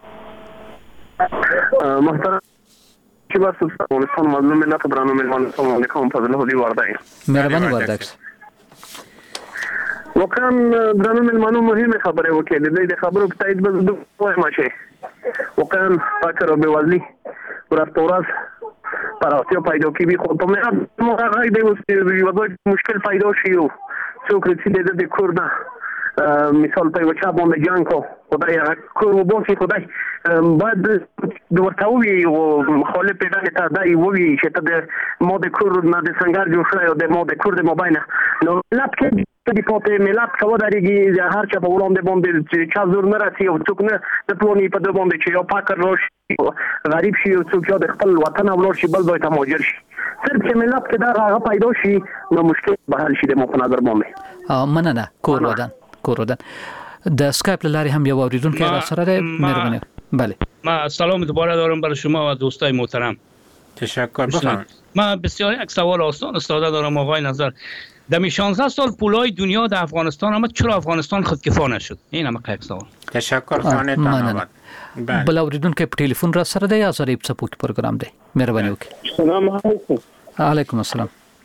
محترم چې بس افغانستان مظلوم ملت برانو ملمان السلام علیکم فضل هدی وردای. مهرباني وردک. واقعا برانو ملمانو مهمه خبره وکړه. د خبرو په تایید به وایم شي. واقعا فقر او بېوزلي ورځ پراختیا پیدا کوي. خو په مو هغه دی یو مشکل پیدا شي او څوک رسیدي د کوردا مثال په وچا باندې جنگ کو خدای کور وباسي خدای بعد ورتاوي او مخالف پیدا ته دای وی چې ته مو د کور نه د څنګه جوړ شوی او د مو د کور د موبایل نو لپ کې د پاتې ملت خو درېږي هر چا په وړاندې باندې چې زور نه راسي او څوک نه د پلونی په د باندې چې یو پاکر روش غریب شي او څوک د خپل وطن اولور شي بل ځای ته مهاجر شي. صرف چې ملت کې دا هغه پیدا شي نو مشکل به حل شي د مو په نظر باندې. مننه. کور ودان د اسکایپ لاري هم یو اوریدونکو را سره دی. مهرباني. بله ما سلام دوباره دارم برای شما و دوستای محترم. تشکر. بفرمایید. من بسیار یک سوال آسان استاده دارم آقای نظر. در 16 سال پولای دنیا در افغانستان آمد چرا افغانستان خودکفا نشد؟ این هم یک سوال. تشکر خانه تنواد. بل اوریدونکو په ټلیفون را سره دی. ازادي په څپو کې پروګرام دی. مهرباني وکړئ. سلام علیکم. علیکم السلام.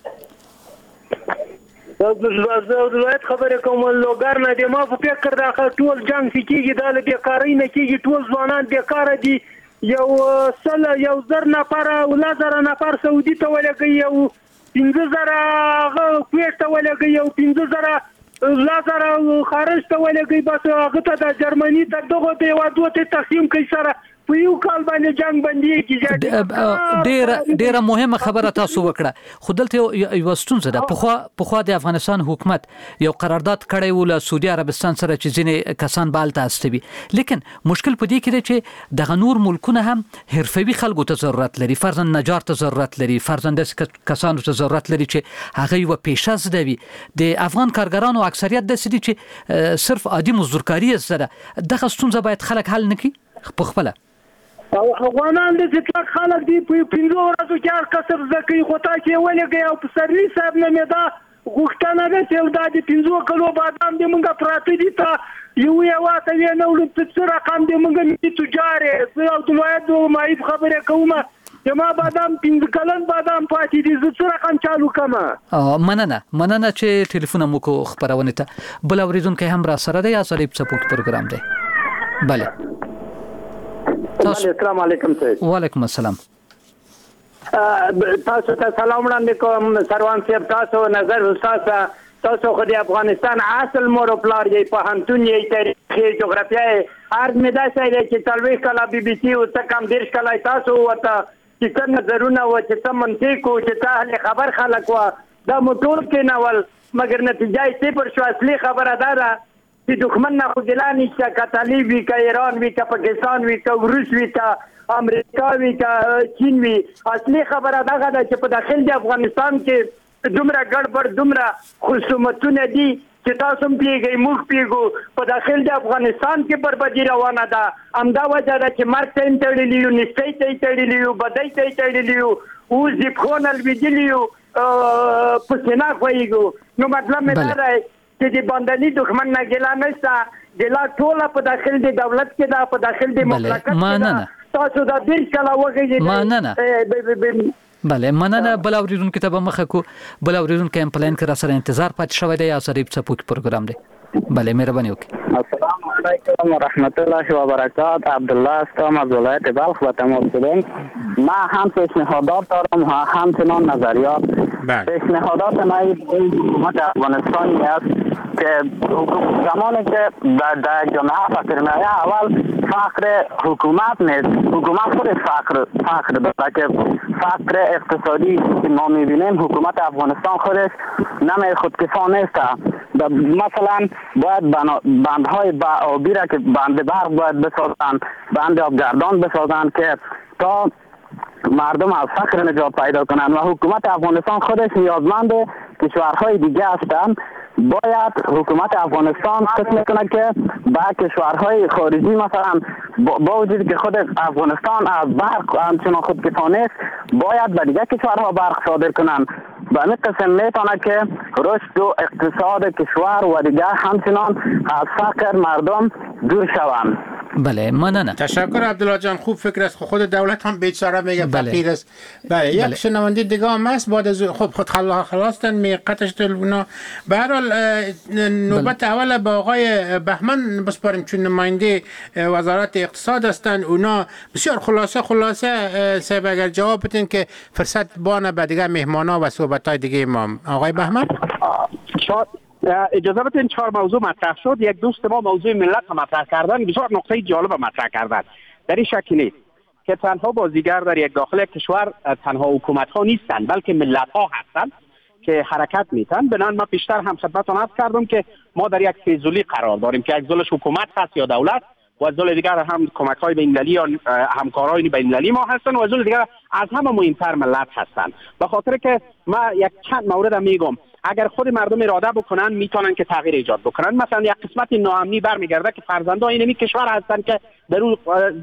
زه روایت خبره کوم لوګر نه دی. ما په فکر دا ټول جنگ کیږي د بیکاری نه کیږي. ټول ځوانان بیکاره دي. یو زر نفر او لزر نفر سعودي ته ولګي یو 15000 کویت ته ولګي یو 15000 لزر خارج ته ولګي بس هغه ته د جرمني ته دغه دی وادو ته تقسیم کوي سره په یو کال باندې جنگ باندې کیږي. ډیره مهمه خبره تاسو وکړه. خو دلته یو ستونزه ده. په خوا د افغانستان حکومت یو قرارداد کړی و له سعودي عربستان سره چې ځینې کسان بالته استوي. لیکن مشکل په دې کې دی چې دغه نور ملکونه هم حرفوي خلکو ته ضرورت لري. فرضاً نجار ته ضرورت لري. فرضاً د کسانو ته ضرورت لري چې هغه یو پیشه زده وي. د افغان کارګرانو اکثریت داسې دي چې صرف عادي مزدورکاري زده. دغه ستونزه باید خلک حل نکړي په خپله. او افغانان د څټک خلک دی په 15 ورځو کې هر کسب زکې خطا کې ولګي او په سرلی صاحب نه مې دا غوښتنه ده چې دا د 15 کلو بادام د مونږه پراته دي ته یو واته نه ول څه رقم د مونږه تجار او د وایي مایب خبره کومه ما بادام 15 کلن بادام پاتې دي زه څه رقم چالو کما. مننه چې ټلیفون مو کو خبرونه ته. بل اوریدونکو هم را سره دی. ازادي په څپو کې پروګرام دی. بله السلام علیکم سید. و علیکم السلام. تاسو ته سلام وړاندې کوم سروان صاحب. تاسو نظر استاد تاسو خو د افغانستان اصل مور او پلار یې په هنتون یې تاریخي جغرافیه ارګ مې دا ځای چې تلوي کلا بي بي سي او ته کم ډیر کلا تاسو وته چې څنګه نظرونه و چې څه منطق او چې ته خبر خلک و دا موټور کې ناول مګر نتیجه یې پر شو. اصلي خبره ده چې دښمن نه خو ګلانی چې کاتالی وی کا ایران وی کا پاکستان وی کا روس وی کا امریکا وی کا چین وی. اصلي خبره ده چې په داخل د افغانستان کې دومره ګډوډ دومره خصومتونه دي چې تاسو هم پیږئ موږ پیږو. په داخل د افغانستان کې بربادي روانه ده. همدا وجه ده چې مرګ ته تړلی یو نستی ته تړلی یو بدی ته تړلی یو او زیبخون الویدلی یو په سینا خویږو. نو مطلب مې دا دی چې د باندې دښمن نه ګلا نشته ګلا ټوله په داخل د دولت کې ده په داخل د مملکت کې ده. تاسو دا ډیر کله وګورئ. بله مننه. بل اوریدونکو ته به مخه کو. بل اوریدونکو امپلاین کې را سره انتظار پاتې شوی دی یا سره په پوک پروګرام دی. بله مهرباني وکړئ. السلام علیکم و رحمت الله و برکات. عبدالله هستم از ولایت بلخ و تمام شدم. ما هم پیشنهادات دارم و همچنان نظریات. پیشنهادات من حکومت افغانستان است که زمانی که در جامعه فقر میآید اول فقر حکومت نیست، حکومت خود فقر داره که فقر اقتصادی که ما میبینیم حکومت افغانستان خودش نمی خودکفا نیست. مثلا باید بندهای آبی را که بند برق باید بسازند، بند آبگردان بسازند که تا مردم از فقر نجات پیدا کنند و حکومت افغانستان خودش نیازمند کشورهای دیگه هستند. باید حکومت افغانستان فکر کنه که با کشورهای خارجی مثلا با وجودی که خود افغانستان از برق همچنان خودکفا نیست باید به دیگه کشورها برق صادر کنند. به این قسم میتونه که رشد و اقتصاد کشور و دیگه همچنان از فقر مردم دور شوند. بله مننه. تشکر عبدالله جان. خوب فکر است. خود دولت هم بیچاره میگه فقیر است. بله یک شنونده دیگه هم هست بعد از خود خلاصتن می قطعش تلفونا. به هر حال نوبت اول با آقای بهمن بسپاریم چون نماینده وزارت اقتصاد هستند. اونا بسیار خلاصه صاحب اگر جواب بدین که فرصت بانه به دیگه مهمانا و صحبت‌های دیگه ما. آقای بهمن اجازه بدین 4 موضوع مطرح شد. یک دوست ما موضوع ملت هم مطرح کردن، بسیار نکته جالب مطرح کردن. در این شک نیست که تنها بازیگر در یک داخل کشور تنها حکومت ها نیستند بلکه ملت ها هستند که حرکت میتن. بنان ما پیشتر هم خدمتتون عرض کردم که ما در یک فیزولی قرار داریم که یک زلش حکومت هست یا دولت و زل دیگر هم کمک های بین‌المللی یا همکارای بین‌المللی ما هستن و زل دیگر از همه مهمتر ملت هستند. به خاطر که ما یک چند مورد میگم اگر خود مردم اراده بکنن میتونن که تغییر ایجاد بکنن. مثلا یک قسمت ناامنی برمیگرده که فرزندان این کشور هستن که در اون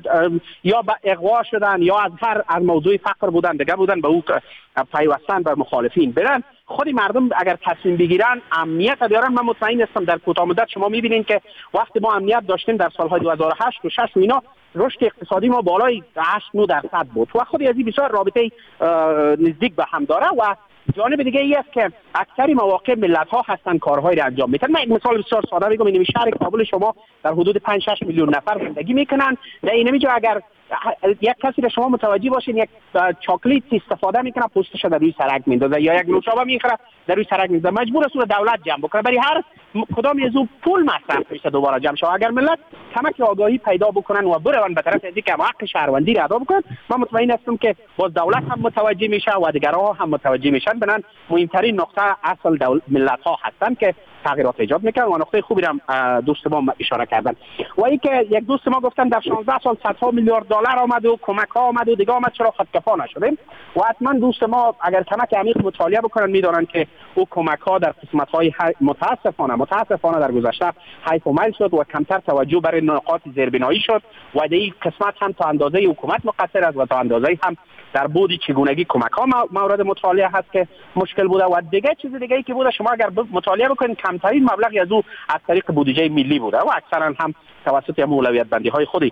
یا به اغوا شدن یا از موضوع فقر بودن دیگه بودن به او پیوستن به مخالفین برن. خود مردم اگر تصمیم بگیرن امنیت بیارن، من مطمئن هستم در کوتاه مدت شما میبینین که وقتی ما امنیت داشتیم در سالهای 2008 و 6 و اینا رشد اقتصادی ما بالای 8-9% بود و خود از این بسیار رابطه نزدیک به هم داره. و جانب دیگه ای است که اکثر مواقع ملت ها هستن کارهایی را انجام میدن. من یک مثال بسیار ساده میگم. این شهر کابل شما در حدود 5-6 میلیون نفر زندگی میکنن. در این جا اگر یک کسی را شما متوجه باشین یک چاکلیت استفاده میکنه پوستش در روی سرک میندازه یا یک نوشابه میخره در روی سرک میندازه، مجبور است دولت جمع بکنه. برای هر کدام از او پول مصرف میشه دوباره جمع شه. اگر ملت کمک آگاهی پیدا بکنن و برون به طرف از اینکه حق شهروندی را ادا بکنن، من مطمئن هستم که باز دولت هم متوجه میشه و دیگرها هم متوجه میشن. بنان مهمترین نقطه اصل ملت ها هستن که تغییرات ایجاد میکنن و نقطه خوبی هم دوست ما اشاره کردن. و اینکه یک دوست ما گفتن در 16 سال صدها میلیارد دلار آمد و کمک ها آمد و دیگه آمد، چرا خودکفا نشدیم؟ و حتما دوست ما اگر کمک عمیق مطالعه بکنن میدونن که او کمک ها در قسمت های متاسفانه در گذشته حیف و میل شد و کمتر توجه برای نقاط زیربنایی شد و در این قسمت هم تا اندازه حکومت مقصر است و تا اندازه هم در بود چگونگی کمک ها مورد مطالعه هست که مشکل بوده. و دیگه چیز دیگه ای که بوده شما اگر مطالعه بکنید کمترین مبلغی از او از طریق بودجه ملی بوده و اکثرا هم توسط اولویت بندی های خود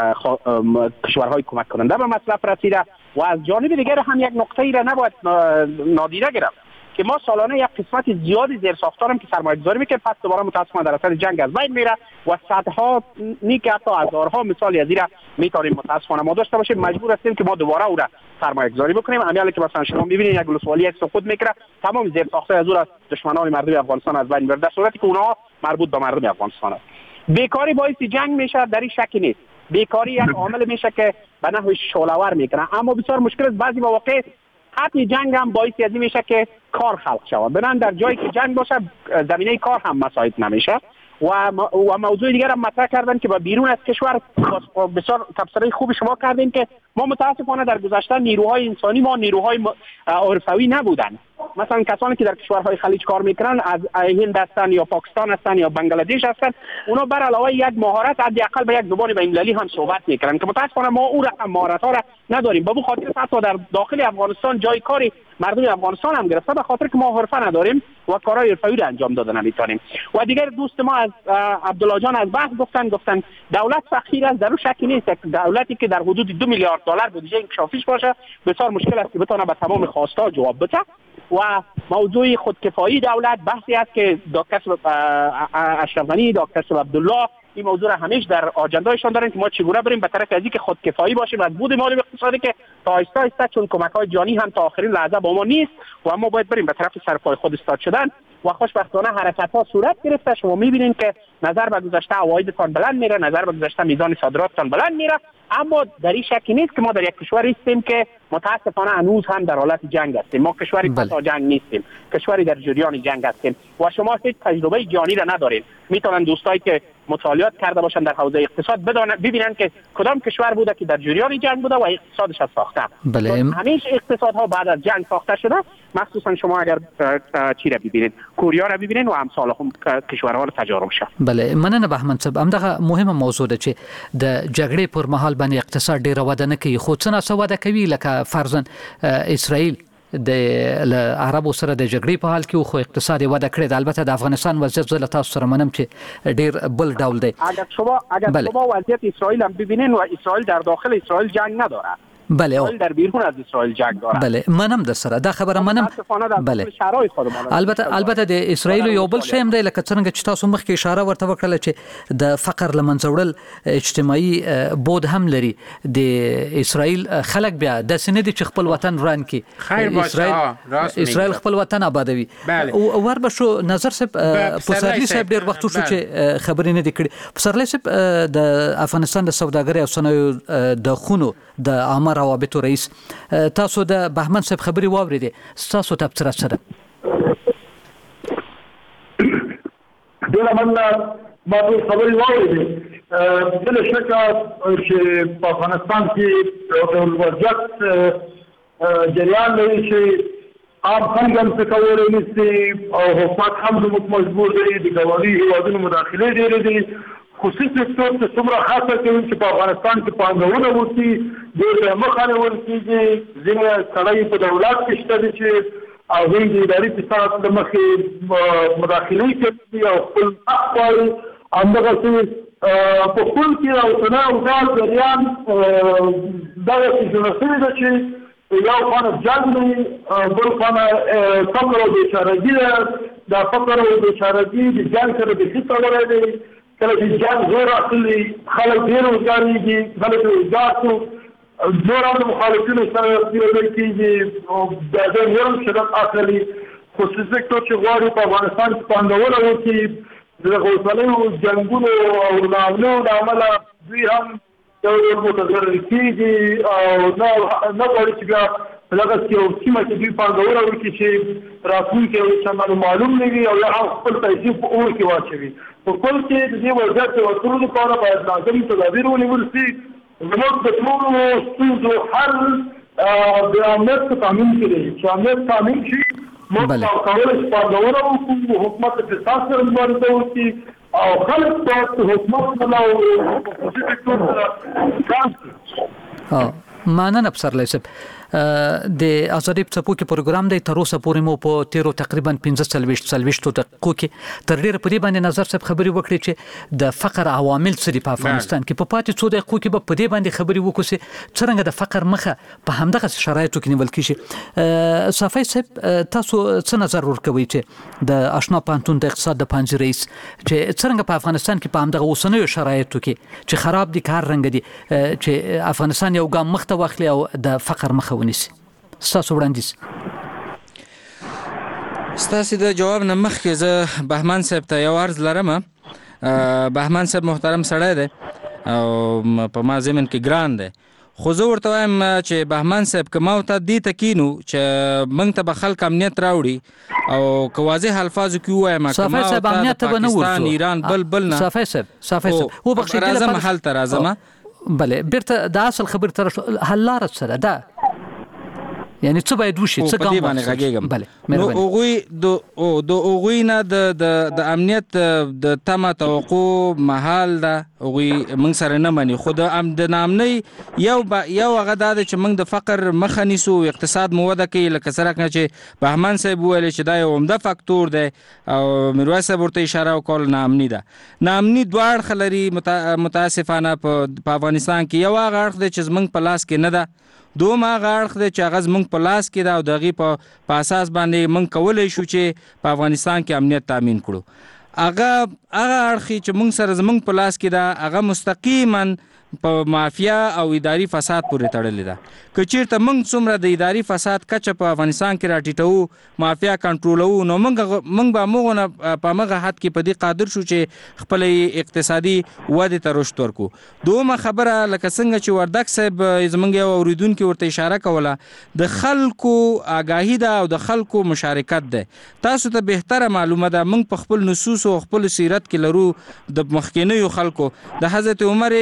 کشورهای کمک کننده به مصرف رسیده. و از جانب دیگر هم یک نقطه ای را نباید نادیده گرفت که ما سالانه یک قسمت زیادی زیر ساختار هم که سرمایه‌گذاری میکنیم، پس دوباره متاسفانه در اثر جنگ از بین میره و صدها نیک حتی هزارها مثال از این میتونیم متاسفانه ما داشته باشیم. مجبور هستیم که ما دوباره او را سرمایه‌گذاری بکنیم. همین که مثلا شما می‌بینید یک ولسوالی سقوط میکنه، تمام زیر ساختار از او را دشمنان مردم افغانستان از بین میبرد، در صورتی که اونها مربوط به مردم افغانستان است. بیکاری باعث جنگ میشه، در این شکی نیست. بیکاری یک عامل میشه که به نحو شعله‌ور میکنه، اما بسیار مشکل است. بعضی مواقع حتی جنگ هم باعث ازی میشه که کار خلق شود. بنابراین در جایی که جنگ باشه زمینه کار هم مساعد نمیشه. و موضوع دیگر هم مطرح کردن که با بیرون از کشور بسیار تبصره خوبی شما کردین که ما متاسفانه در گذشته نیروهای انسانی ما نیروهای حرفه‌ای نبودن. مثلا کسانی که در کشورهای خلیج کار میکنن از هند هستن یا پاکستان هستن یا بنگلادش هستن، اونا بر علاوه یک مهارت حداقل به یک زبان بین‌المللی هم صحبت میکنن که متاسفانه ما اون رقم مهارت ها را نداریم. به خاطر حتی در داخل افغانستان جای کاری مردم افغانستان هم گرفته به خاطر که ما حرفه نداریم و کارهای حرفه‌ای را انجام داده نمیتونیم. و دیگر دوست ما از عبدالله جان از بحث گفتن دولت فقیر است. در اون شکی نیست. دولتی که در حدود 2 میلیارد دلار بودجه انکشافیش باشه بسیار مشکل است که بتونه به تمام خواسته جواب بده. و موضوع خودکفایی دولت بحثی است که دکتر اشرف غنی، دکتر عبدالله این موضوع را همیشه در آجندهشان دارن که ما چگونه بریم به طرف ازی که خودکفایی باشیم از بود مالی اقتصادی که تا آهسته چون کمک‌های جانی هم تا آخرین لحظه با ما نیست و ما باید بریم به طرف سرپای خود استاد شدن. و خوشبختانه حرکت‌ها صورت گرفته. شما می‌بینید که نظر به گذشته عوایدتان بلند میره، نظر به گذشته میزان صادراتتان بلند میره، اما در این شکی نیست که ما در یک کشوری هستیم که متاسفانه هنوز هم در حالت جنگ هستیم. ما کشوری پسا جنگ نیستیم، کشوری در جریان جنگ هستیم و شما هیچ تجربه جانی را ندارید. میتونن دوستایی که مطالعات کرده باشن در حوزه اقتصاد ببینن که کدام کشور بوده که در جریان جنگ بوده و اقتصادش از ساخته. همیشه اقتصادها بعد از جنگ ساخته شده. مخصوصا شما اگر چی را ببینید، کوریا را ببینید و امثال هم کشورها را تجارب شه. بله، مننه بهمن صاحب. همدغه مهمه موضوع ده چې د جګړې پر مهال باندې اقتصاد ډیره وده نه کوي، خو څه نه وده کوي، لکه فرضاً اسرائیل د عربو سره د جګړې په حال کې خو اقتصادي وده کړې ده. البته د افغانستان وضعیت زه له تاسو سره منم چې ډیر بل ډول دی. اگر شما وضعیت اسرائیل هم ببینین و اسرائیل در داخل اسرائیل جنگ نداره. بله، اسرائیل در بیرون از اسرائیل جنگ داره. بله، منم در سره دا خبره منم. بله، البته د اسرائیل یو بل شی هم دی، لکه څنګه چې تاسو مخکې اشاره ورته وکړه چې د فقر لمنځه وړل اجتماعي بود هم لري. د اسرائیل خلک بیا د سینې د خپل وطن وران کی اسرائیل خپل وطن آبادوي. او ور به شو نظر صاحب پسرلی صاحب ډیر وخت شو چې خبرې نه دي کړې. پسرلی صاحب د افغانستان د سوداګرۍ او صنایعو د خونو د عامه روابطو رئیس، تاسو د بهمن صاحب خبري واوریدې، تاسو تبصره سره دغه مننه ما ټول خبري واوریدې. بل شک چې په افغانستان کې د وضعیت جریان لري چې عام خلک هم څه کولی نشي او حکومت هم زموږ مجبور دی د ګاونډي هېوادونو مداخلې ډېرې دي. خصوصي سکتور ته څومره خاصه کوي چې په افغانستان کې پانګونه وکړي ډېر مخه نیول کېږي. ځینې سړی په دولت کې شته دي چې هغوی د اداري فساد له مخې مداخلې کوي او خپل حق غواړي. همدغسې په کل کې اوسنی اوضاع جریان دغسې جوړه شوې ده چې یو خانه جنګ دی، بل خانه فقر او بېچارهګي ده. دا فقر او بېچارهګي د جنګ سره بیخي تړلی دی. کله چې جنګ زور اخلي خلک ډېر وزګارېږي، خلک وزګار شو، نور هم د مخالفینو سره پیاده کېږي او د هغې نور هم شدت اخلي. خصوصي سکتور چې غواړي په افغانستان کې پانګونه وکړي، د دغه اوسنیو جنګونو او ناورینونو له امله دوی هم یو ډول متضرر کېږي او نه غواړي چې بیا په دغسې یو سیمه کې دوی پانګونه وکړي چې راتلونکی چندانې معلوم نه وي او یا هم خپل پیسې په اور کې واچوي. په کل کې د دې وضعیت د ورکولو لپاره باید لازم تدابیر ونیول شي. زموږ د ټولو ستونزو حل د امنیت په تامین کې دی. چې امنیت تامین شي موږ کولی شو پانګونه وکړو، حکومت د فساد سره مبارزه وکړي او خلک باید حکومت سره او خصوصي سکتور سره کار وکړي. مننه پسرلی صاحب. د آزادۍ په څپو کې پروګرام دی. تر اوسه پورې مو په تیرو تقریبا 15-40 دقیقو کې تر ډیره په دې باندې نظر صاحب خبرې وکړي چې د فقر عوامل څه دي په افغانستان کې. په پاتې 2 دقیقو کې به په دې باندې خبرې وکړو چې څنګه د فقر مخه په همدغه شرایطو کې نیول کیږي. صافی صاحب تاسو څه نظر ورکوي چې د آشنا پوهنتون د اقتصاد د پانځي رئیس چې څنګه په افغانستان کې په همدغه اوسنیو شرایطو کې چې خراب دي کار رنګ دي چې افغانستان یو ګام مخته واخلي او د فقر مخه ونیسي؟ ستاسو وړاندیز. ستاسو د جواب نه مخکې زه بهمن صاحب ته یو عرض لرم. بهمن صاحب محترم سړی دی او په ما زمین کې ګران دی، خو زه ورته وایم چې بهمن صاحب که ما ورته دې ته کینو چې موږ ته به خلک امنیت راوړي او که واضح الفاظو کې ووایم که ما ورته د پاکستان ایران بل نه صافی صاحب راځم حل ته راځم. بله بیرته د اصل خبر تر حل لار سره ده، یعنی څه باید وشي څه ګام باندې غږیږم. نو هغوی د هغوی نه د امنیت د تمه توقع محال ده، هغوی موږ سره نه مني، خو د نامنۍ یو هغه دا ده چې موږ د فقر مخه نیسو، اقتصاد مو وده کوي. لکه څرنګه چې بهمن صاحب وویل چې دا یو عمده فاکتور دی او میرویس صاحب ورته اشاره وکړه ناامني ده. ناامني دوه اړخه لري متاسفانه په افغانستان کې. یو هغه اړخ دی چې زموږ په لاس کې نه ده، دوم هغه اړخ دی چې هغه زموږ په لاس کې ده او د هغې په اساس باندې موږ کولی شو چې په افغانستان کې امنیت تامین کړو. هغه اړخ چې موږ سره زموږ په لاس کې ده هغه مستقیما په مافیا او اداري فساد پورې تړلې ده. که چیرته موږ څومره د اداري فساد کچه په افغانستان کې راټیټو، مافیا کنټرولو، نو موږ به موږ په هغه حد کې په دې قادر شو چې خپل اقتصادي ودې ته رشد ورکو. دومره خبره لکه څنګه چې وردک صاحب زموږ یو اوریدونکي ورته اشاره کوله، د خلکو آگاهي ده او د خلکو مشارکت ده. تاسو ته بهتره معلومه ده، موږ په خپل نصوص او خپل سیرت کې لرو د مخکینیو خلکو د حضرت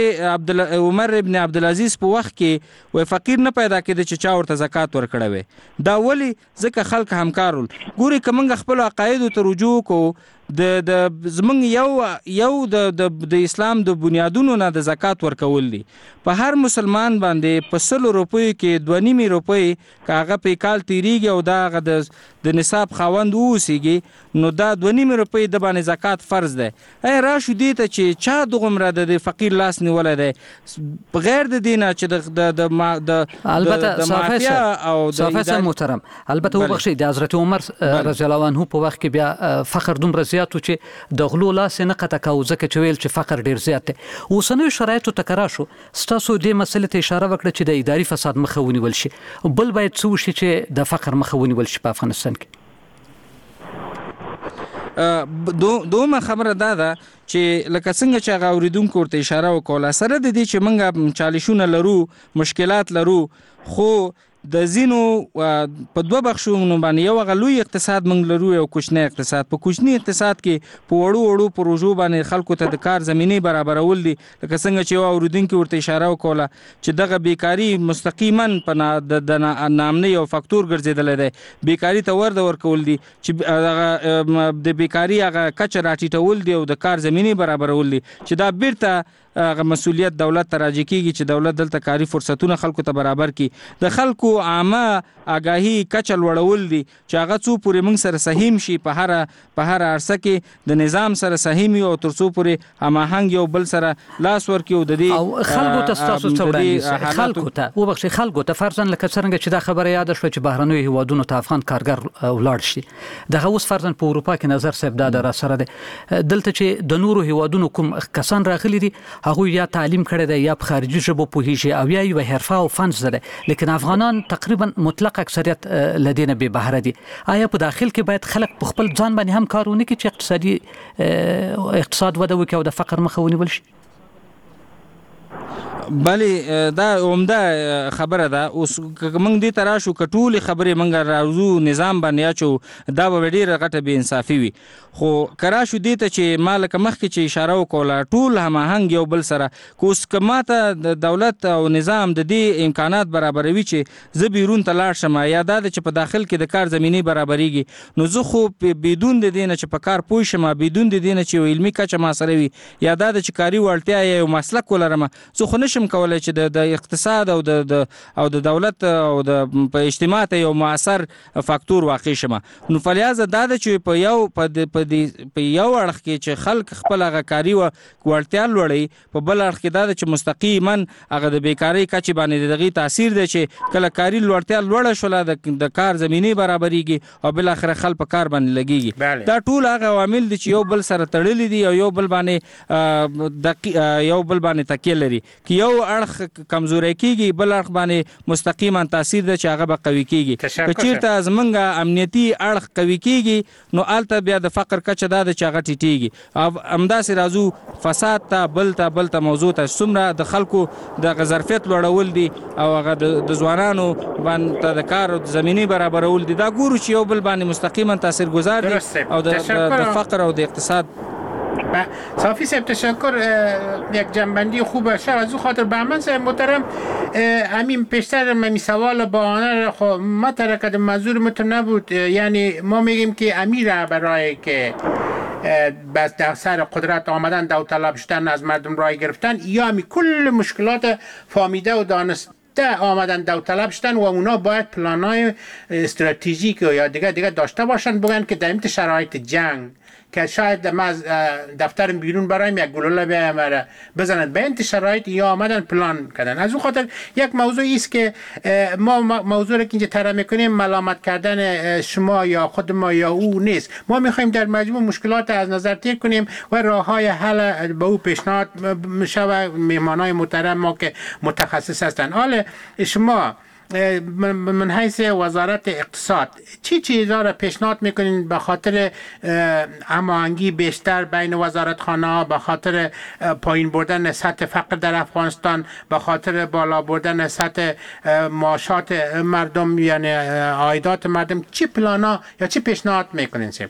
عمر ابن عبدالعزیز په وخت کې وای فقیر نه پیدا کېده چې چا ورته زکات ورکړی وي. دا ولې؟ ځکه خلک همکار ول. ګوري که موږ خپلو عقایدو ته رجوع کوو، د زمونږ یو د اسلام د بنیادونو نه د زکات ورکول دي. په هر مسلمان باندې په 100 روپیو کې 2.5 روپۍ که هغه په کال تیریږي او دا هغه د نصاب خاوند اوسیږي، نو دا 2.5 روپۍ د باندې زکات فرض دی. راشو دې ته چې چا دغومره د فقیر لاس نیولی دی بغیر د دې نه چې د مافیا او صافی محترم. البته وبخښئ، د حضرت عمر رضی الله عنه په وخت کې بیا فقر دومره زیاتو چې د غلو لاس نه قطع کاوه، ځکه چې ویل چې فقر ډیر زیات دی. اوسنیو شرایطو ته که راشو، ستاسو دې مسلې ته اشاره وکړه چې د اداري فساد مخه ونیول شي، بل باید څه وشي چې د فقر مخه ونیول شي په افغانستان کې؟ دومره خبره دا ده چې لکه څنګه چې هغه اوریدونکو ورته اشاره وکړه، سره د دې چې موږ چالشونه لرو، مشکلات لرو، خو د زینو په دوه بخښونو باندې یو هغه لوی اقتصاد موږ لرو، یو کوچنی اقتصاد. په کوچني اقتصاد کې په وړو پروژو باندې خلکو ته د کار زمینې برابرول دي. لکه څنګه چې یو اوریدونکي ورته اشاره وکړه چې دغه بیکاري مستقیما په د نامنۍ یو فاکتور ګرځېدلی دی. بیکاري ته ورده ورکول دي چې د بیکاري هغه کچه راټیټول دي او د کار زمینې برابرول دي، چې دا بیرته هغه مسؤلیت دولت ته راجع کیږي چې دولت دلته کاري فرصتونه خلکو ته برابر کړي. د خلکو عامه آگاهي کچه لوړول دي چې هغه څو پورې موږ سره سهیم شي، په هر عرصه کې د نظام سره سهیم او تر څو پورې هماهنګ یو بل سره لاس ورکړي. او د دې خلکو ته ستاسو څه وړاندیز؟ خلکو ته وبخښئ، خلکو ته فرضاً لکه څرنګه چې دا خبره یاد شوه چې بهرنیو هیوادونو ته افغان کارګر ولاړ شي، دغه اوس فرضاً په اروپا کې نظر صاحب دا را سره دی. دلته چې د نورو هیوادونو کوم کسان راغلي دي، هغوی یا تعلیم کړی دی یا په خارجي ژبو پوهیږي او یا یو حرفه او فن زده، لیکن افغانان تقریبا مطلق اکثریت لدینه به بهره دي. آیا په داخل کې باید خلک په خپل ځان باندې هم کار ونه کړي چې اقتصاد وده وکړي او د فقر مخه ونیول شي؟ بله دا عمده خبره ده. اوس موږ دې ته راشو که ټولې خبرې موږ راوځو نظام باندې اچو، دا به ډېره غټه بې انصافي وي. خو که راشو دې ته چې ما لکه مخکې چې اشاره وکړله ټول هماهنګ یو بل سره، که اوس که ماته د دولت او نظام د دې امکانات برابروي چې زه بیرون ته لاړ شم، یا دا ده چې په داخل کې د کار زمینې برابریږي، نو زه خو بدون د دې نه چې په کار پوه شم، بدون د دې نه چې یو علمي کچه ما سره وي، یا دا ده چې کاري وړتیا یا یو مسلک ولرم، زه خو نه نشم کولای چې د اقتصاد او د دولت او د په اجتماع ته یو مؤثر فاکتور واقع شمه. نو فلهذا دا د چې په یو اړخ کې چې خلک خپل هغه کاري او وړتیا لوړي، په بل اړخ کې دا چې مستقیما هغه د بیکاری کچې باندې دغه تاثیر دی چې کله کاري لوړتیا لوړه شوله د کار زمینی برابرېږي او بل اخر خلک په کار باندې لګيږي. دا ټول هغه عوامل دي چې یو بل سره تړلي دي او یو بل باندې تکیه لري. که یو اړخ کمزوري کیږي بل اړخ باندې مستقیما تاثیر دی چې هغه به قوي کیږي. که چیرته زمونږ امنیتي اړخ قوي کیږي نو الته بیا د فقر کچه دا چې هغه ټیټیږي. همداسې راځو فساد ته بل ته موضوع ته څومره د خلکو د ظرفیت لوړول دي او هغه د ځوانانو باندې د کار زمینی برابرول دي، دا ګورو چې یو بل باندې مستقیما تاثیرگذار دي او د فقر او د اقتصاد. صافی صاحب تشکر. یک جنبندی خوبه شد از او خاطر بهمن صاحب محترم. همین پیشتر من سوال با آنها خب ما ترکت منظور متن نبود، یعنی ما میگیم که امیر برای که بس در سر قدرت آمدن داوطلب شدن از مردم رای گرفتن یا می کل مشکلات فهمیده و دانسته آمدن داوطلب شدن و اونا باید پلانای استراتژیک یا دیگه داشته باشن، بگن که در این شرایط جنگ که شاید ما از دفتر بیرون برایم یک گلوله بیام بزنند، به این شرایط یا آمدن پلان کردن. از اون خاطر یک موضوعی است که ما موضوعی که اینجا طرح میکنیم ملامت کردن شما یا خود ما یا او نیست. ما میخوایم در مجموع مشکلات از نظر تیر کنیم و راههای حل به او پیشنهاد میشه. مهمانای محترم ما که متخصص هستند. حالا شما من حیث وزارت اقتصاد چی چیزا را پیشنهاد میکنین به خاطر هماهنگی بیشتر بین وزارتخانه ها، به خاطر پایین بردن سطح فقر در افغانستان، به خاطر بالا بردن سطح معاشات مردم یعنی عایدات مردم، چی پلانا یا چی پیشنهاد میکنین سیب؟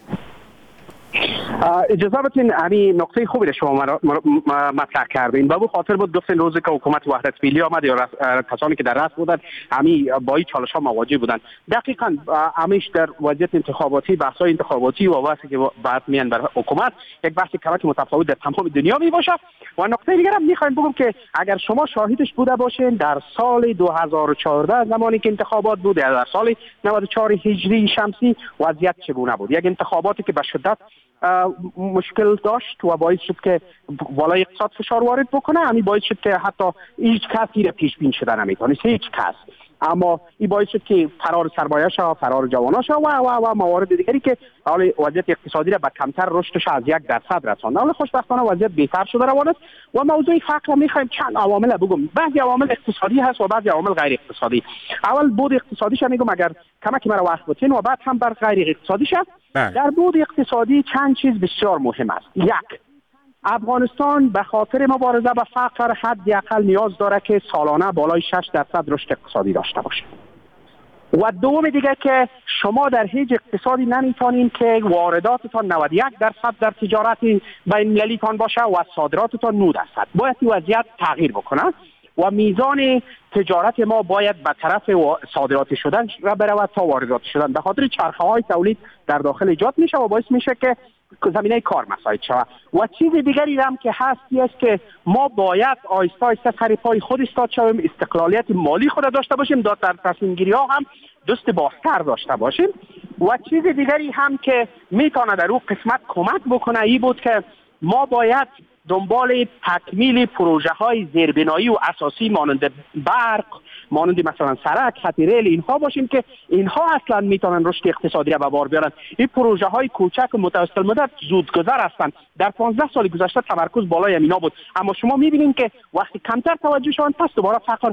اجازه بدین همین نقطه خوبی شما مطرح کردین. به خاطر بود گفتین روزی که حکومت وحدت ملی آمد یا کسانی که در رأس بودن همین با این چالش ها مواجه بودن. دقیقاً همیش در وضعیت انتخاباتی، بحث‌های انتخاباتی و وقتی که بعد میان بر حکومت یک بحث کمک متفاوت در تمام دنیا می باشه. و نقطه دیگر هم میخوایم بگم که اگر شما شاهدش بوده باشین در سال 2014 زمانی که انتخابات بود یا در سال 94 هجری شمسی وضعیت چگونه بود؟ یک انتخاباتی که به شدت مشکل داشت و باعث شد که بالای اقتصاد فشار وارد بکنه. همین باعث شد که حتی هیچ کسی را پیش بین شده نمیتونه، هیچ کس. اما این باعث شد که فرار سرمایه‌اش و فرار جواناش و موارد دیگری که حال وضعیت اقتصادی را به کمتر رشدش از 1% رساند. حالا خوشبختانه وضعیت بهتر شده روان است. و موضوع فقر میخوایم چند عوامل بگم. بعضی عوامل اقتصادی هست و بعضی عوامل غیر اقتصادی. اول بود اقتصادیش میگم اگر کمکی مرا وقت بدین و بعد هم بر غیر اقتصادیش است. در بود اقتصادی چند چیز بسیار مهم است. یک، افغانستان به خاطر مبارزه با فقر حداقل نیاز داره که سالانه بالای 6% رشد اقتصادی داشته باشه. و دوم دیگه که شما در هیچ اقتصادی نمیتونین که وارداتتان 91% در تجارت بین المللیتان باشه و صادراتتان 9%. باید این وضعیت تغییر بکنه و میزان تجارت ما باید به طرف صادرات شدن را برود تا واردات شدن. به خاطر چرخه‌های تولید در داخل ایجاد میشه و باعث میشه که زمینه کار مساعد شود. و چیز دیگری هم که هستی است که ما باید آیسته آیسته سر پای خود ایستاد شویم، استقلالیت مالی خود داشته باشیم، در تصمیم گیری ها هم دست بازتر داشته باشیم. و چیز دیگری هم که میتونه در اون قسمت کمک بکنه ای بود که ما باید دنبال تکمیل پروژه های زیربنایی و اساسی مانند برق، مانند مثلا سرک، خط ریل، اینها باشیم که اینها اصلا میتونن رشد اقتصادی را به بار بیارن. این پروژه های کوچک و متوسط المدت زودگذر هستند. در 15 سال گذشته تمرکز بالای اینا بود، اما شما میبینید که وقتی کمتر توجه شون پس دوباره فقر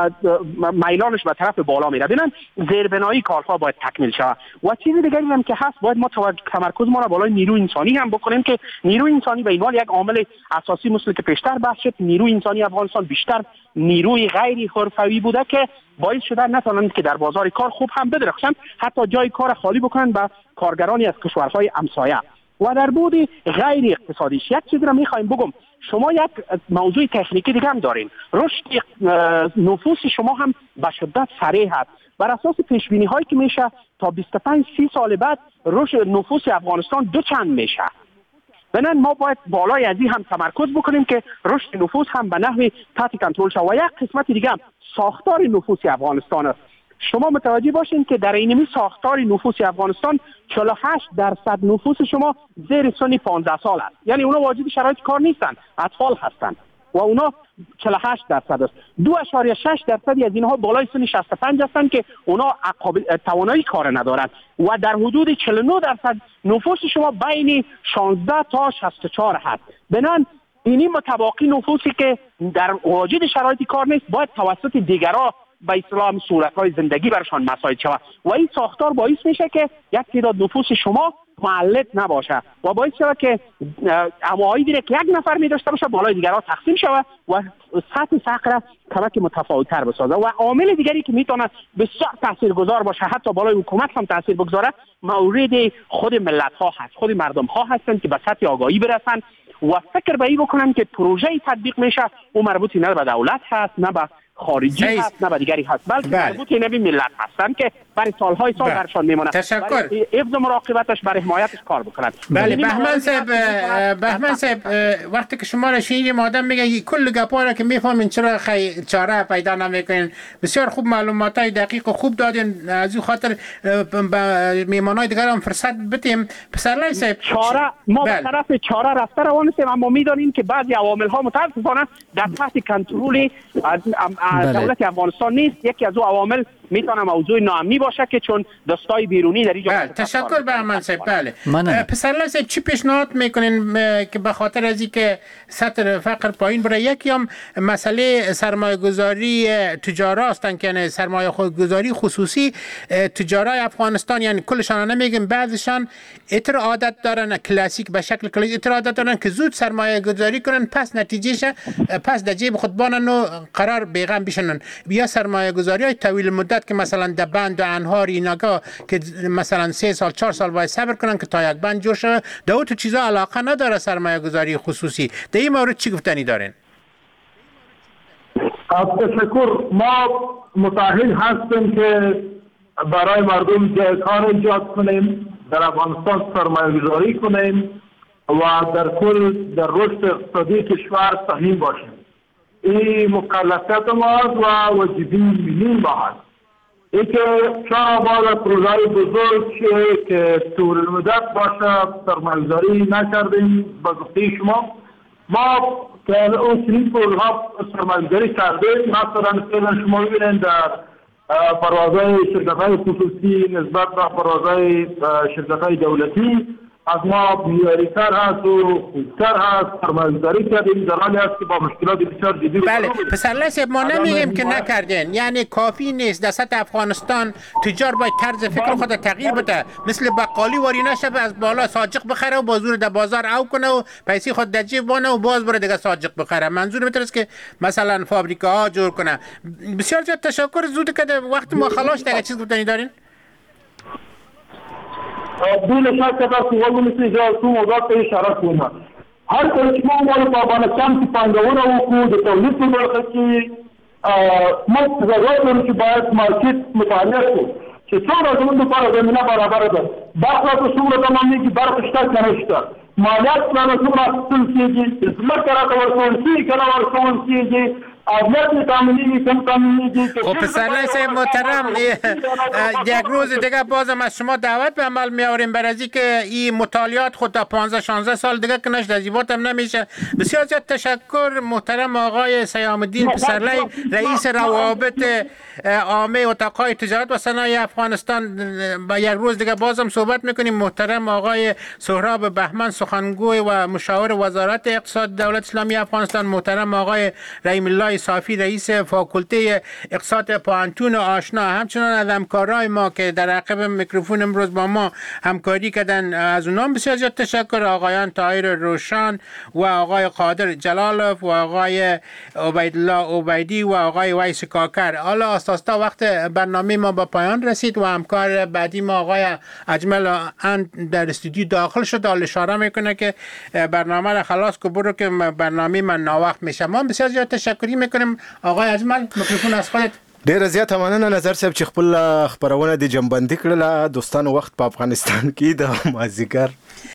میلانش به طرف بالا میره. ببینن زیربنایی کارها باید تکمیل شود. و چیز دیگری هم که هست باید ما تمرکز ما را بالای نیروی انسانی هم بکنیم که نیروی انسانی به عنوان یک عامل اساسی مثل که پیشتر بحث شد، نیروی انسانی افغانستان بیشتر نیروی غیر حرفه‌ای بوده که باعث شده نتونند که در بازار کار خوب هم بدرخشن، حتی جای کار خالی بکنن به کارگرانی از کشورهای همسایه. و در بود غیر اقتصادیش یک چیزی را میخوایم بگم، شما یک موضوع تکنیکی دیگه هم دارین. رشد نفوس شما هم به شدت سریع است. بر اساس پیش بینی هایی که میشه تا 25-30 سال بعد رشد نفوس افغانستان 2 چند میشه. بنابراین ما باید بالای از این هم تمرکز بکنیم که رشد نفوس هم به نحوی تحت کنترل شود. و یک قسمت دیگه هم ساختار نفوسی افغانستان است. شما متوجه باشین که در اینمی ساختار نفوسی افغانستان 48% نفوس شما زیر سن 15 سال است. یعنی اونا واجد شرایط کار نیستن، اطفال هستند و اونا 48% است. 2.6% از اینها بالای سن 65 هستند که اونا توانایی کار ندارند و در حدود 49% نفوس شما بین 16 تا 64 هست. بنابراین اینی متواقی نفوسی که در واجد شرایط کار نیست باید توسط دیگرها به اصطلاح صورت‌های زندگی برشان مساعد شود و این ساختار باعث میشه که یک تعداد نفوس شما معلق نباشه و باعث شود که عوایدی که یک نفر می داشته باشه بالای دیگرها تقسیم شود و سطح فقر کمک متفاوت‌تر بسازه. و عامل دیگری که میتونه بسیار تاثیرگذار باشه حتی بالای حکومت هم تاثیر بگذاره مورد خود ملت‌ها هست، خود مردم‌ها هستند که به سطح آگاهی برسن و فکر به این بکنن که پروژه تطبیق میشه و مربوطی نه به دولت هست نه به خارجی هست نه به دیگری هست بلکه مربوط نبی ملت هستن که برای سالهای سال برشان میمونه. تشکر. حفظ مراقبتش برای حمایتش کار بکنن. بله بهمن صاحب وقتی که شما را شنیدیم آدم میگه کل گپا را که میفهمین چرا چاره پیدا نمیکنین. بسیار خوب معلوماتای دقیق و خوب دادین. از این خاطر میهمانای دیگر هم فرصت بدیم. پسرلای صاحب چاره ما به طرف چاره رفته روان هستیم اما میدانیم که بعضی عوامل ها متاسفانه در تحت کنترل دولت افغانستان نیست. یکی از او عوامل میتونه موضوع ناامنی باشه که چون دستای بیرونی در اینجا تشکر بهمن صاحب. بله پسرلای صاحب چی پیشنهاد میکنین که به خاطر از اینکه سطح فقر پایین بره؟ یکی هم مسئله سرمایه گذاری تجارا هستن که یعنی سرمایه گذاری خصوصی تجارای افغانستان، یعنی کلشان نمیگیم بعضیشان اتر عادت دارن کلاسیک به شکل کلاسیک اتر عادت دارن که زود سرمایه گذاری کنن پس نتیجهش پس در جیب خود بانن و قرار بیغم بشنن. بیا سرمایه گذاری های طویل مدت که مثلا در بند و انهار ایناگا که مثلا 3 سال 4 سال باید صبر کنن که تا یک بند جور شده. دو تا چیزا علاقه نداره سرمایه گذاری خصوصی. در این مورد چی گفتنی دارین؟ تشکر. ما متأهل هستیم که برای مردم جای کار ایجاد کنیم، در افغانستان سرمایه گذاری کنیم و در کل در رشد اقتصادی کشور سهیم باشیم. این مکلفیت ماست و واجبی ملی ما هست. این که چرا باید پروژه بزرگ که طول مدت باشه سرمایه گذاری نکردیم. به گفته شما ما که اون چنین پروژه ها سرمایه گذاری کردیم. مثلا فعلا شما ببینید در پروازهای شرکت‌های خصوصی نسبت به پروازهای شرکت‌های دولتی از ما بیاری‌تر هست و خوبتر هست. سرمایه‌گذاری کردیم در حالی است که با مشکلات بسیار جدی. بله پسرلای صاحب ما نمیگیم که نکردین، یعنی کافی نیست. در سطح افغانستان تجار باید طرز فکر خود تغییر بده. مثل بقالی واری نشه از بالا ساجق بخره و بازور در بازار او کنه و پیسې خود در جیب وانه و باز بره دیگه ساجق بخره. منظور میتونه که مثلا فابریکاها جور کنه. بسیار زیاد تشکر. زود که وقت ما خلاص دیگه چیز گفتنی دارین؟ بدون شک که سوال مثل جلسه موضوعات به اشاره کنم. هر کله چې موږ په افغانستان کې پانګونه وکړو د تولید په برخه کې موږ ضرورت لرو چې باید مارکیټ مطالعه کړو چې څومره زموږ لپاره زمینه برابره ده. بخلاف څومره تمامېږي برق شته که نه شته، مالیات پلانه څومره اخیستل کېږي، ځمکه راته ورکول کېږي که نه ورکول کېږي، خب پسرلای صاحب محترم یک روز دیگه بازم از شما دعوت به عمل میآوریم برای از اینکه این مطالعات خود تا 15-16 سال دیگه که نش تجربات هم نمیشه. بسیار زیاد تشکر محترم آقای سیام الدین پسرلای رئیس روابط عامه اتاقهای تجارت و صنایع افغانستان. با یک روز دیگه بازم صحبت میکنیم. محترم آقای سهراب بهمن سخنگوی و مشاور وزارت اقتصاد دولت اسلامی افغانستان. محترم آقای رحیم الله صافی رئیس فاکولته اقتصاد پوهنتون آشنا. همچنان از همکارای ما که در عقب میکروفون امروز با ما همکاری کردن از اونام بسیار زیاد تشکر. آقایان طاهر روشان و آقای قادر جلالوف و آقای عبیدالله عبیدی و آقای ویس کاکر. حالا آستاستا وقت برنامه ما به پایان رسید و همکار بعدی ما آقای اجمل اند در استودیو داخل شد. حال اشاره میکنه که برنامه را خلاص که برو که برنامه من ناوقت میشه. ما بسیار زیاد تشکر میکنم. آقای اجمل میکروفون از خودت. ډیر زیات مننه نظر صاحب چې خپل خبرونه د جنبندي کړل. دوستانو وخت په افغانستان کې د مازیګر